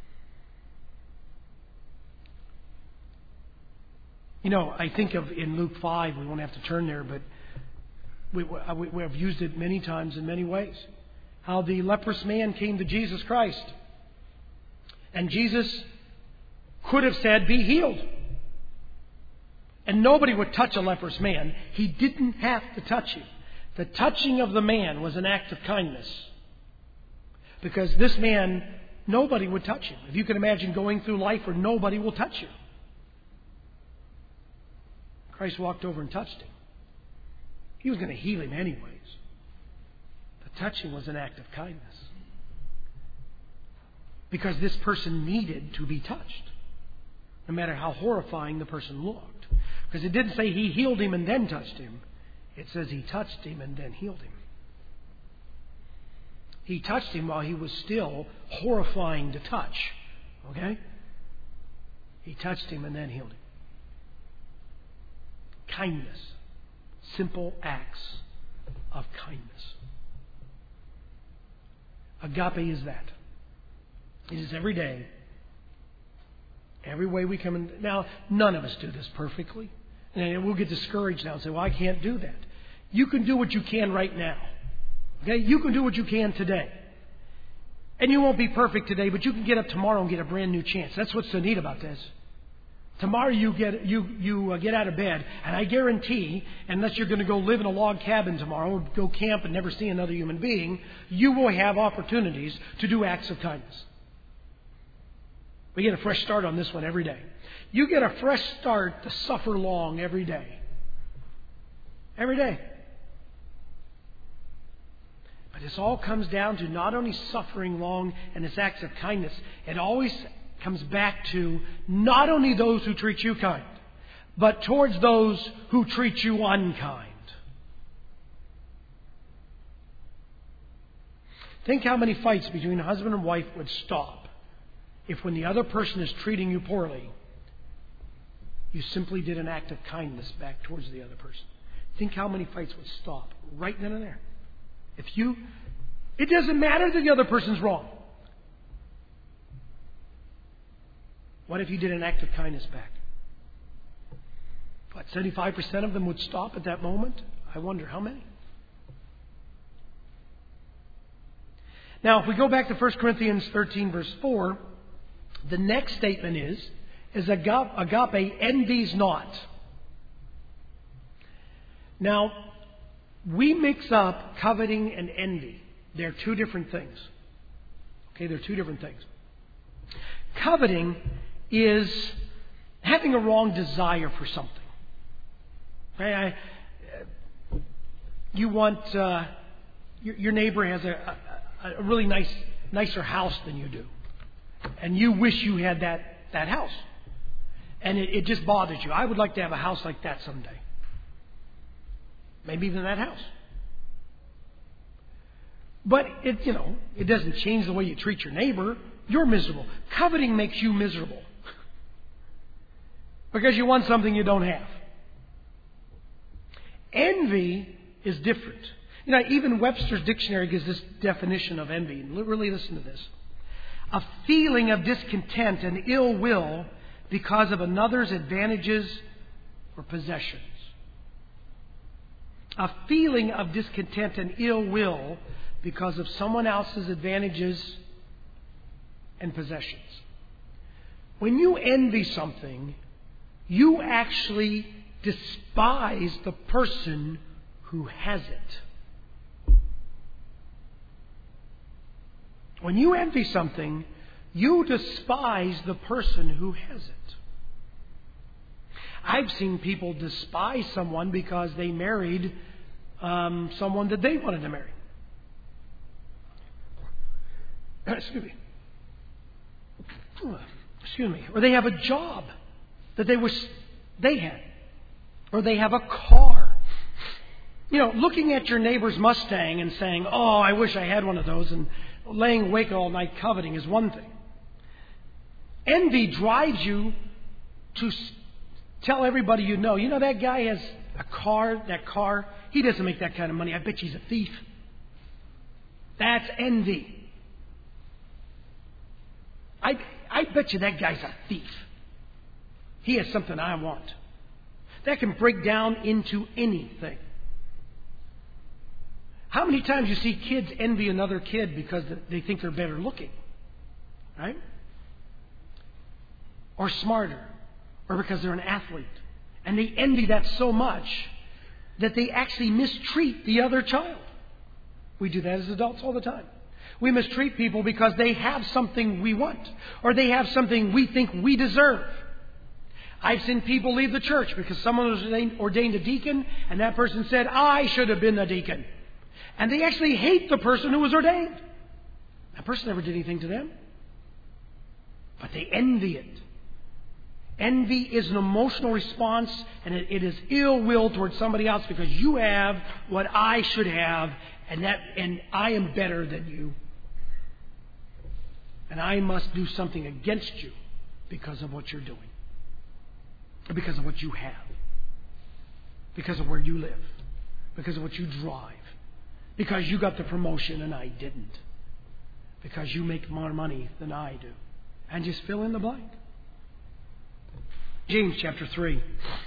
You know, I think of in Luke five, we won't have to turn there, but we, we, we have used it many times in many ways. How the leprous man came to Jesus Christ. And Jesus could have said, be healed. And nobody would touch a leprous man. He didn't have to touch him. The touching of the man was an act of kindness. Because this man, nobody would touch him. If you can imagine going through life where nobody will touch you. Christ walked over and touched him. He was going to heal him anyways. The touching was an act of kindness. Because this person needed to be touched. No matter how horrifying the person looked. Because it didn't say he healed him and then touched him. It says he touched him and then healed him. He touched him while he was still horrifying to touch. Okay? He touched him and then healed him. Kindness. Simple acts of kindness. Agape is that. It is every day. Every way we come in. Now, none of us do this perfectly. And we'll get discouraged now and say, well, I can't do that. You can do what you can right now. Okay? You can do what you can today. And you won't be perfect today, but you can get up tomorrow and get a brand new chance. That's what's so neat about this. Tomorrow you get you you uh, get out of bed, and I guarantee, unless you're going to go live in a log cabin tomorrow, go camp and never see another human being, you will have opportunities to do acts of kindness. We get a fresh start on this one every day. You get a fresh start to suffer long every day. Every day. But this all comes down to not only suffering long and its acts of kindness, it always comes back to not only those who treat you kind, but towards those who treat you unkind. Think how many fights between husband and wife would stop if when the other person is treating you poorly, you simply did an act of kindness back towards the other person. Think how many fights would stop right then and there. If you, it doesn't matter that the other person's wrong. What if you did an act of kindness back? What, seventy-five percent of them would stop at that moment? I wonder how many. Now, if we go back to First Corinthians thirteen, verse four, the next statement is, is agape, agape envies not. Now, we mix up coveting and envy. They're two different things. Okay, they're two different things. Coveting is having a wrong desire for something. Okay, I, you want uh, your, your neighbor has a, a, a really nice, nicer house than you do, and you wish you had that that house, and it, it just bothers you. I would like to have a house like that someday. Maybe even that house. But it, you know, it doesn't change the way you treat your neighbor. You're miserable. Coveting makes you miserable. Because you want something you don't have. Envy is different. You know, even Webster's dictionary gives this definition of envy. Really listen to this. A feeling of discontent and ill will because of another's advantages or possessions. A feeling of discontent and ill will because of someone else's advantages and possessions. When you envy something, you actually despise the person who has it. When you envy something, you despise the person who has it. I've seen people despise someone because they married um, someone that they wanted to marry. Excuse me. Excuse me. Or they have a job that they wish they had. Or they have a car. You know, looking at your neighbor's Mustang and saying, oh, I wish I had one of those, and laying awake all night coveting is one thing. Envy drives you to tell everybody you know, you know that guy has a car, that car, he doesn't make that kind of money. I bet you he's a thief. That's envy. I, I bet you that guy's a thief. He has something I want. That can break down into anything. How many times you see kids envy another kid because they think they're better looking? Right? Or smarter. Or because they're an athlete. And they envy that so much that they actually mistreat the other child. We do that as adults all the time. We mistreat people because they have something we want. Or they have something we think we deserve. I've seen people leave the church because someone was ordained a deacon and that person said, I should have been the deacon. And they actually hate the person who was ordained. That person never did anything to them. But they envy it. Envy is an emotional response, and it, it is ill will towards somebody else because you have what I should have, and that and I am better than you. And I must do something against you because of what you're doing. Because of what you have. Because of where you live. Because of what you drive. Because you got the promotion and I didn't. Because you make more money than I do. And just fill in the blank. James chapter three.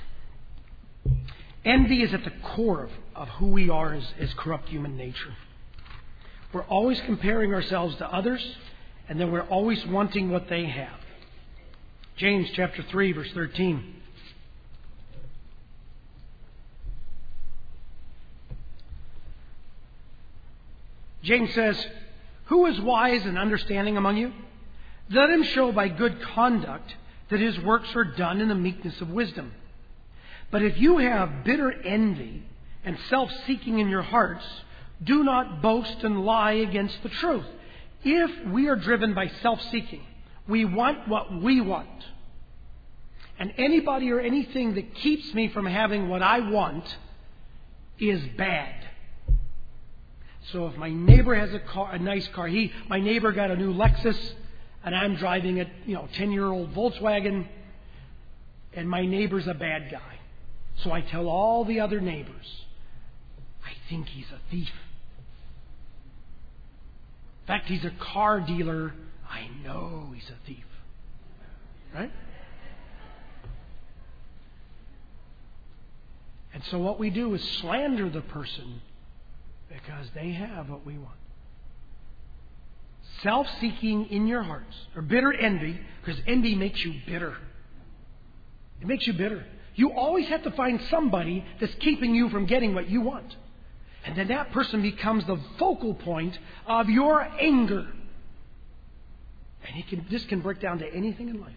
Envy is at the core of, of who we are as, as corrupt human nature. We're always comparing ourselves to others, and then we're always wanting what they have. James chapter three, verse thirteen. James says, who is wise and understanding among you? Let him show by good conduct that his works are done in the meekness of wisdom. But if you have bitter envy and self-seeking in your hearts, do not boast and lie against the truth. If we are driven by self-seeking, we want what we want. And anybody or anything that keeps me from having what I want is bad. So if my neighbor has a car, a nice car, he, my neighbor got a new Lexus, and I'm driving a you know ten-year-old Volkswagen, and my neighbor's a bad guy. So I tell all the other neighbors, I think he's a thief. In fact, he's a car dealer. I know he's a thief. Right? And so what we do is slander the person because they have what we want. Self-seeking in your hearts, or bitter envy, because envy makes you bitter. It makes you bitter. You always have to find somebody that's keeping you from getting what you want. And then that person becomes the focal point of your anger. And he can, this can break down to anything in life.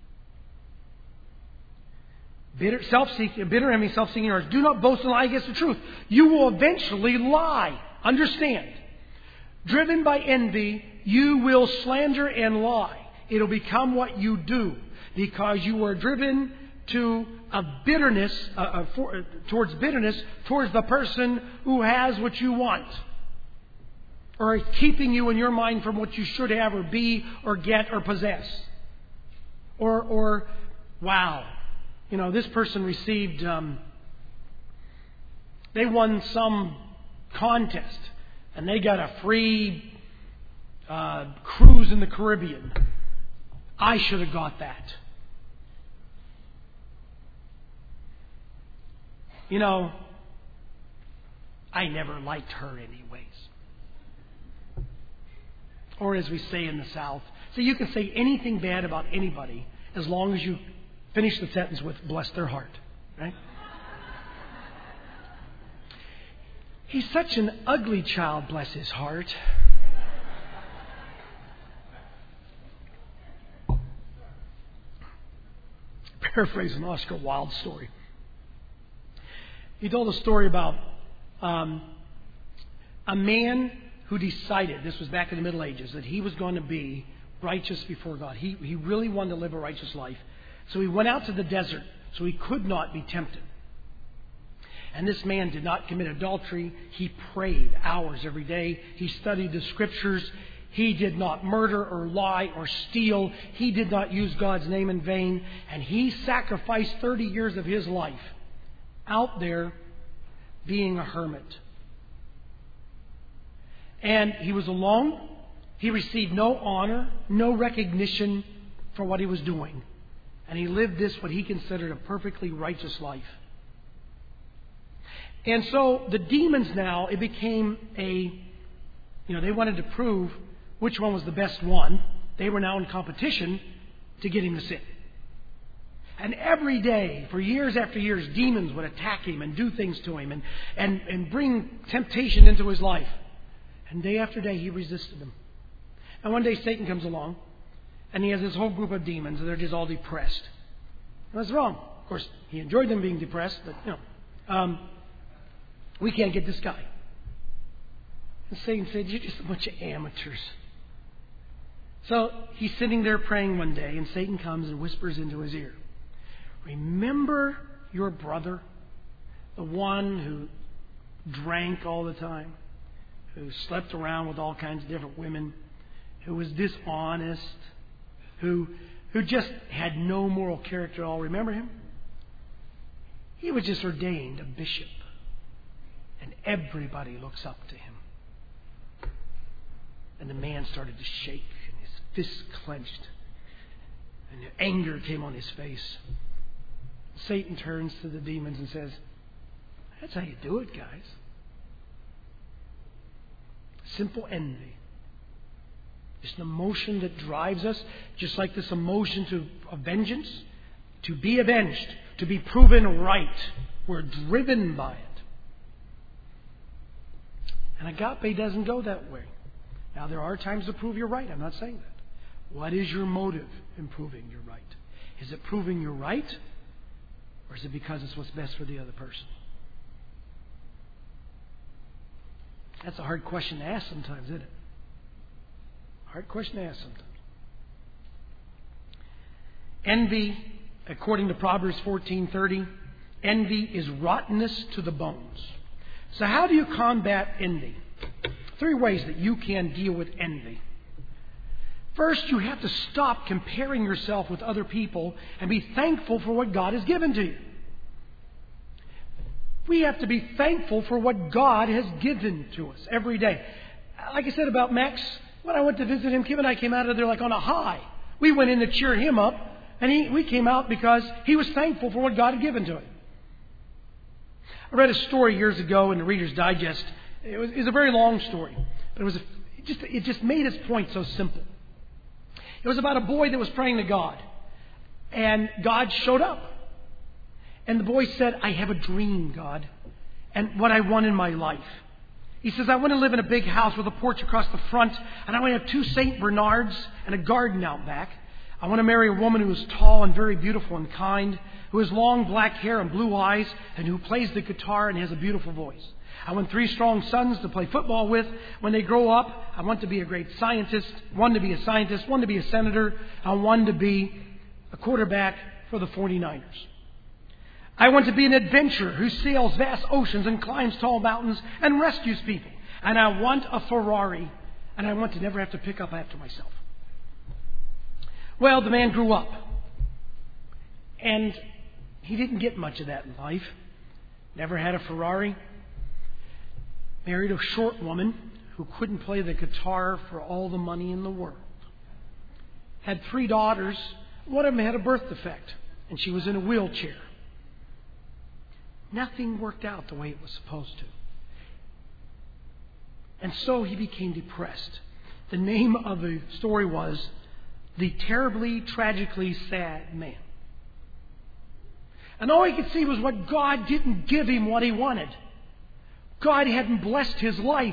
Bitter, self-seeking, bitter envy, self-seeking in your hearts. Do not boast and lie against the truth. You will eventually lie. Understand. Driven by envy, you will slander and lie. It'll become what you do because you are driven to a bitterness, uh, uh, for, uh, towards bitterness, towards the person who has what you want. or keeping you in your mind from what you should have or be or get or possess. Or, or wow, you know, this person received, um, they won some contest and they got a free uh, cruise in the Caribbean. I should have got that. You know, I never liked her anyways. Or as we say in the South, so you can say anything bad about anybody as long as you finish the sentence with bless their heart. Right? He's such an ugly child, bless his heart. Paraphrase an Oscar Wilde story. He told a story about um, a man who decided, this was back in the Middle Ages, that he was going to be righteous before God. He, he really wanted to live a righteous life. So he went out to the desert so he could not be tempted. And this man did not commit adultery. He prayed hours every day. He studied the Scriptures. He did not murder or lie or steal. He did not use God's name in vain. And he sacrificed thirty years of his life out there being a hermit. And he was alone. He received no honor, no recognition for what he was doing. And he lived this, what he considered a perfectly righteous life. And so the demons now, it became a, you know, they wanted to prove which one was the best one. They were now in competition to get him to sin. And every day, for years after years, demons would attack him and do things to him and, and, and bring temptation into his life. And day after day, he resisted them. And one day, Satan comes along, and he has this whole group of demons, and they're just all depressed. And that's wrong. Of course, he enjoyed them being depressed, but, you know, um, we can't get this guy. And Satan said, you're just a bunch of amateurs. So he's sitting there praying one day, and Satan comes and whispers into his ear, remember your brother, the one who drank all the time, who slept around with all kinds of different women, who was dishonest, who who just had no moral character at all. Remember him? He was just ordained a bishop, and everybody looks up to him. And the man started to shake, and his fists clenched, and anger came on his face. Satan turns to the demons and says, that's how you do it, guys. Simple envy. It's an emotion that drives us, just like this emotion to, of vengeance, to be avenged, to be proven right. We're driven by it. And agape doesn't go that way. Now, there are times to prove you're right. I'm not saying that. What is your motive in proving you're right? Is it proving you're right? Or is it because it's what's best for the other person? That's a hard question to ask sometimes, isn't it? Hard question to ask sometimes. Envy, according to Proverbs fourteen thirty, envy is rottenness to the bones. So how do you combat envy? Three ways that you can deal with envy. First, you have to stop comparing yourself with other people and be thankful for what God has given to you. We have to be thankful for what God has given to us every day. Like I said about Max, when I went to visit him, Kim and I came out of there like on a high. We went in to cheer him up, and he, we came out because he was thankful for what God had given to him. I read a story years ago in the Reader's Digest. It was, it was a very long story, but it was a, it just it just made its point so simple. It was about a boy that was praying to God, and God showed up. And the boy said, I have a dream, God, and what I want in my life. He says, I want to live in a big house with a porch across the front, and I want to have two Saint Bernards and a garden out back. I want to marry a woman who is tall and very beautiful and kind, who has long black hair and blue eyes, and who plays the guitar and has a beautiful voice. I want three strong sons to play football with when they grow up. I want to be a great scientist, one to be a scientist, one to be a senator, and one to be a quarterback for the forty-niners. I want to be an adventurer who sails vast oceans and climbs tall mountains and rescues people. And I want a Ferrari. And I want to never have to pick up after myself. Well, the man grew up. And he didn't get much of that in life. Never had a Ferrari. Married a short woman who couldn't play the guitar for all the money in the world. Had three daughters. One of them had a birth defect, and she was in a wheelchair. Nothing worked out the way it was supposed to. And so he became depressed. The name of the story was The Terribly, Tragically Sad Man. And all he could see was what God didn't give him what he wanted. God hadn't blessed his life.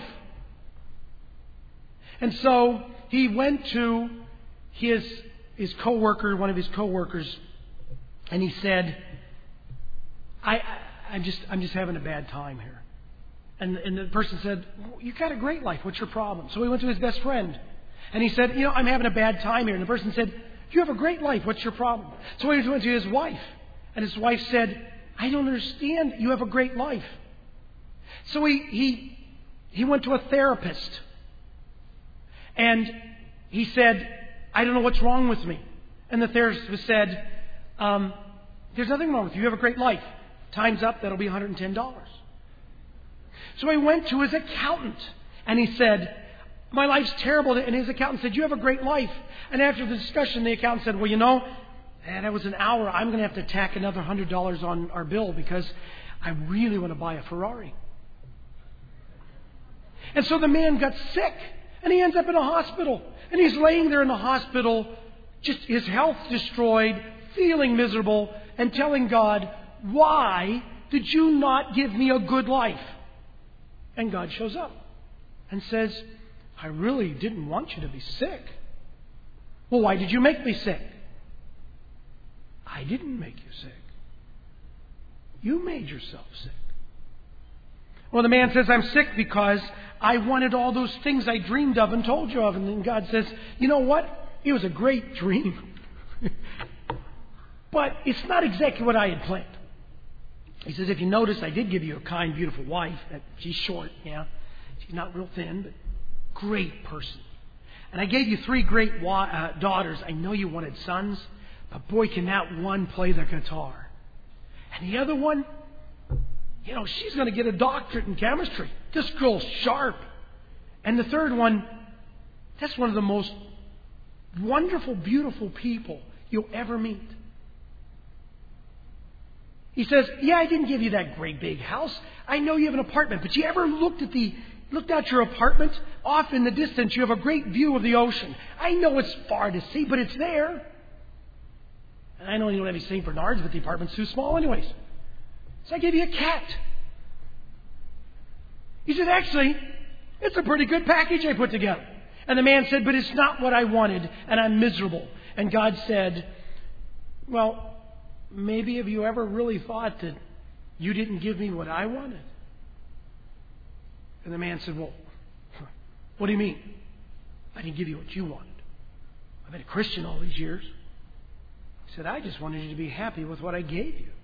And so he went to his his coworker, one of his coworkers, and he said, I, I I'm just I'm just having a bad time here. And and the person said, "You got a great life. What's your problem?" So he went to his best friend, and he said, "You know, I'm having a bad time here." And the person said, "You have a great life. What's your problem?" So he went to his wife, and his wife said, "I don't understand. You have a great life." So he he he went to a therapist, and he said, "I don't know what's wrong with me." And the therapist said, um, "There's nothing wrong with you. You have a great life. Time's up. That'll be one hundred ten dollars." So he went to his accountant, and he said, "My life's terrible." And his accountant said, "You have a great life." And after the discussion, the accountant said, "Well, you know, man, that was an hour. I'm going to have to tack another one hundred dollars on our bill because I really want to buy a Ferrari." And so the man got sick, and he ends up in a hospital. And he's laying there in the hospital, just his health destroyed, feeling miserable, and telling God, "Why did you not give me a good life?" And God shows up and says, "I really didn't want you to be sick." "Well, why did you make me sick?" "I didn't make you sick. You made yourself sick." Well, the man says, "I'm sick because I wanted all those things I dreamed of and told you of." And then God says, "You know what? It was a great dream. But it's not exactly what I had planned." He says, "If you notice, I did give you a kind, beautiful wife. She's short, yeah. She's not real thin, but great person. And I gave you three great wa- uh, daughters. I know you wanted sons, but boy, can that one play the guitar. And the other one, you know, she's going to get a doctorate in chemistry. This girl's sharp. And the third one, that's one of the most wonderful, beautiful people you'll ever meet." He says, "Yeah, I didn't give you that great big house. I know you have an apartment, but you ever looked at the looked out your apartment? Off in the distance, you have a great view of the ocean. I know it's far to see, but it's there. And I know you don't have any Saint Bernards, but the apartment's too small anyways. So I gave you a cat." He said, "Actually, it's a pretty good package I put together." And the man said, "But it's not what I wanted, and I'm miserable." And God said, "Well, maybe have you ever really thought that you didn't give me what I wanted?" And the man said, "Well, what do you mean? I didn't give you what you wanted. I've been a Christian all these years." He said, "I just wanted you to be happy with what I gave you.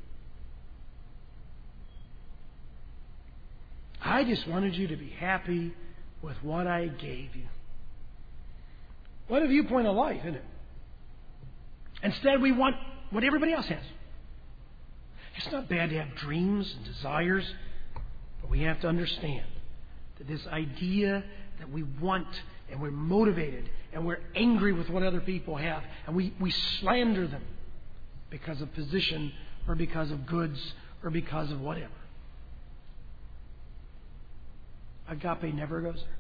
I just wanted you to be happy with what I gave you." What a viewpoint of life, isn't it? Instead, we want what everybody else has. It's not bad to have dreams and desires, but we have to understand that this idea that we want and we're motivated and we're angry with what other people have and we, we slander them because of position or because of goods or because of whatever. Agape never goes there.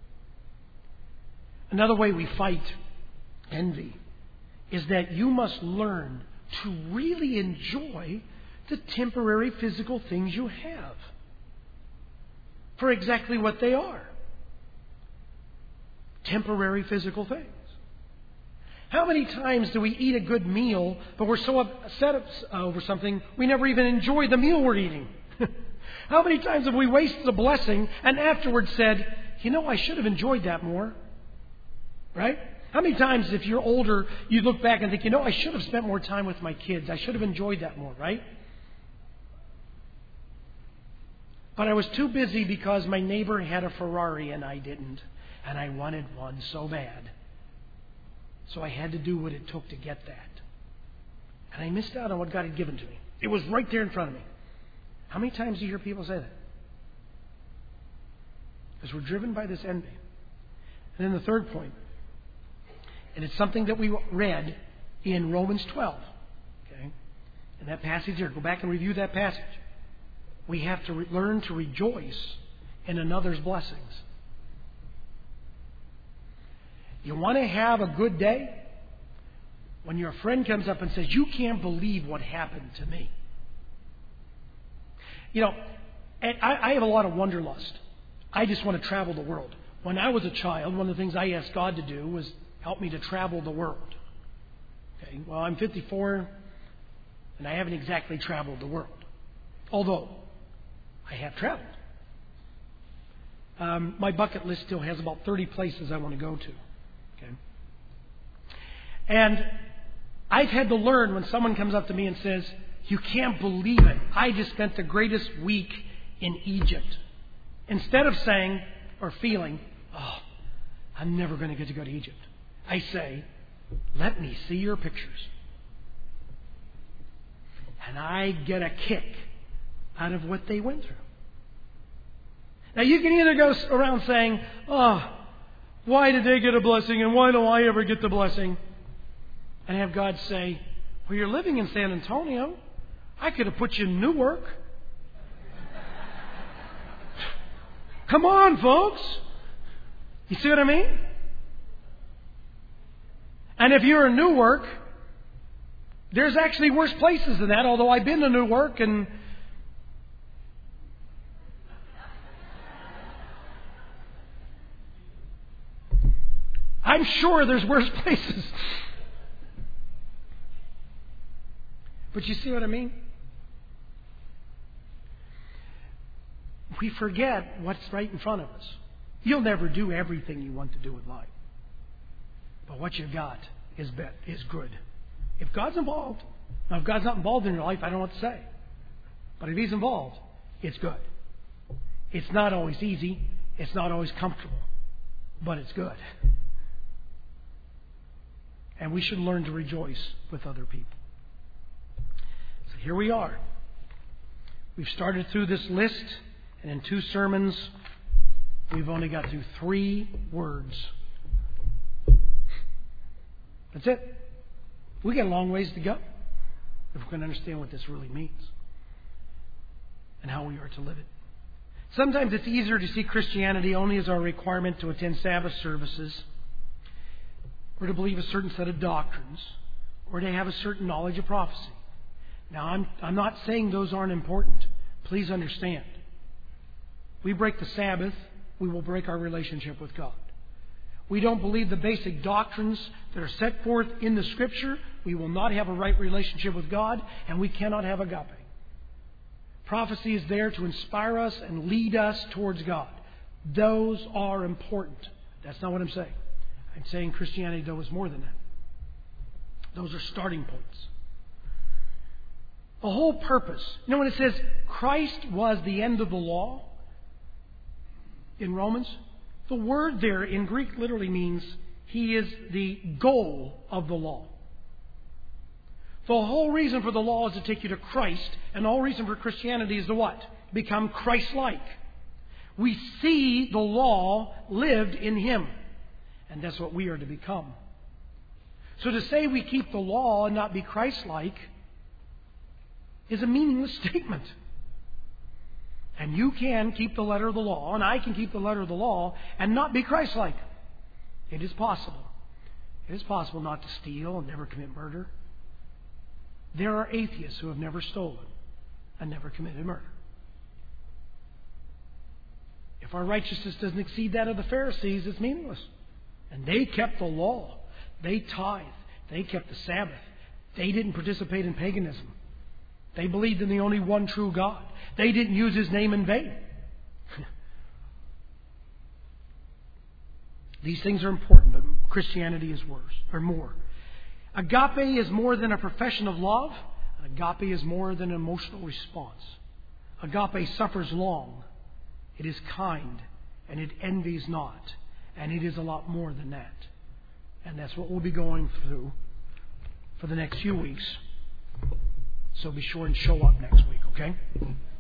Another way we fight envy is that you must learn to really enjoy the temporary physical things you have for exactly what they are. Temporary physical things. How many times do we eat a good meal, but we're so upset over something we never even enjoy the meal we're eating? How many times have we wasted a blessing and afterwards said, "You know, I should have enjoyed that more." Right? How many times, if you're older, you look back and think, "You know, I should have spent more time with my kids. I should have enjoyed that more," right? But I was too busy because my neighbor had a Ferrari and I didn't. And I wanted one so bad. So I had to do what it took to get that. And I missed out on what God had given to me. It was right there in front of me. How many times do you hear people say that? Because we're driven by this envy. And then the third point, and it's something that we read in Romans twelve. Okay? In that passage here. Go back and review that passage. We have to re- learn to rejoice in another's blessings. You want to have a good day? When your friend comes up and says, you can't believe what happened to me. You know, and I, I have a lot of wanderlust. I just want to travel the world. When I was a child, one of the things I asked God to do was help me to travel the world. Okay, well, I'm fifty-four, and I haven't exactly traveled the world. Although, I have traveled. Um, my bucket list still has about thirty places I want to go to. Okay, and I've had to learn when someone comes up to me and says, you can't believe it, I just spent the greatest week in Egypt. Instead of saying or feeling, oh, I'm never going to get to go to Egypt, I say, let me see your pictures. And I get a kick out of what they went through. Now you can either go around saying, oh, why did they get a blessing and why don't I ever get the blessing? And have God say, well, you're living in San Antonio. I could have put you in Newark. Come on, folks. You see what I mean? And if you're in Newark, there's actually worse places than that, although I've been to Newark and I'm sure there's worse places. But you see what I mean? We forget what's right in front of us. You'll never do everything you want to do with life. But what you've got is bet is good. If God's involved, now if God's not involved in your life, I don't know what to say. But if He's involved, it's good. It's not always easy. It's not always comfortable. But it's good. And we should learn to rejoice with other people. So here we are. We've started through this list, and in two sermons, we've only got through three words. That's it. We got a long ways to go if we're going to understand what this really means and how we are to live it. Sometimes it's easier to see Christianity only as our requirement to attend Sabbath services, or to believe a certain set of doctrines, or to have a certain knowledge of prophecy. Now, I'm, I'm not saying those aren't important. Please understand. We break the Sabbath, we will break our relationship with God. We don't believe the basic doctrines that are set forth in the Scripture, we will not have a right relationship with God, and we cannot have agape. Prophecy is there to inspire us and lead us towards God. Those are important. That's not what I'm saying. I'm saying Christianity, though, is more than that. Those are starting points. The whole purpose. You know, when it says Christ was the end of the law in Romans, the word there in Greek literally means He is the goal of the law. The whole reason for the law is to take you to Christ, and the whole reason for Christianity is to what? Become Christ-like. We see the law lived in Him. And that's what we are to become. So to say we keep the law and not be Christ-like is a meaningless statement. And you can keep the letter of the law, and I can keep the letter of the law and not be Christ-like. It is possible. It is possible not to steal and never commit murder. There are atheists who have never stolen and never committed murder. If our righteousness doesn't exceed that of the Pharisees, it's meaningless. And they kept the law. They tithed. They kept the Sabbath. They didn't participate in paganism. They believed in the only one true God. They didn't use His name in vain. These things are important, but Christianity is worse, or more. Agape is more than a profession of love. Agape is more than an emotional response. Agape suffers long It is kind, and it envies not, and it is a lot more than that. And that's what we'll be going through for the next few weeks. So be sure and show up next week, okay?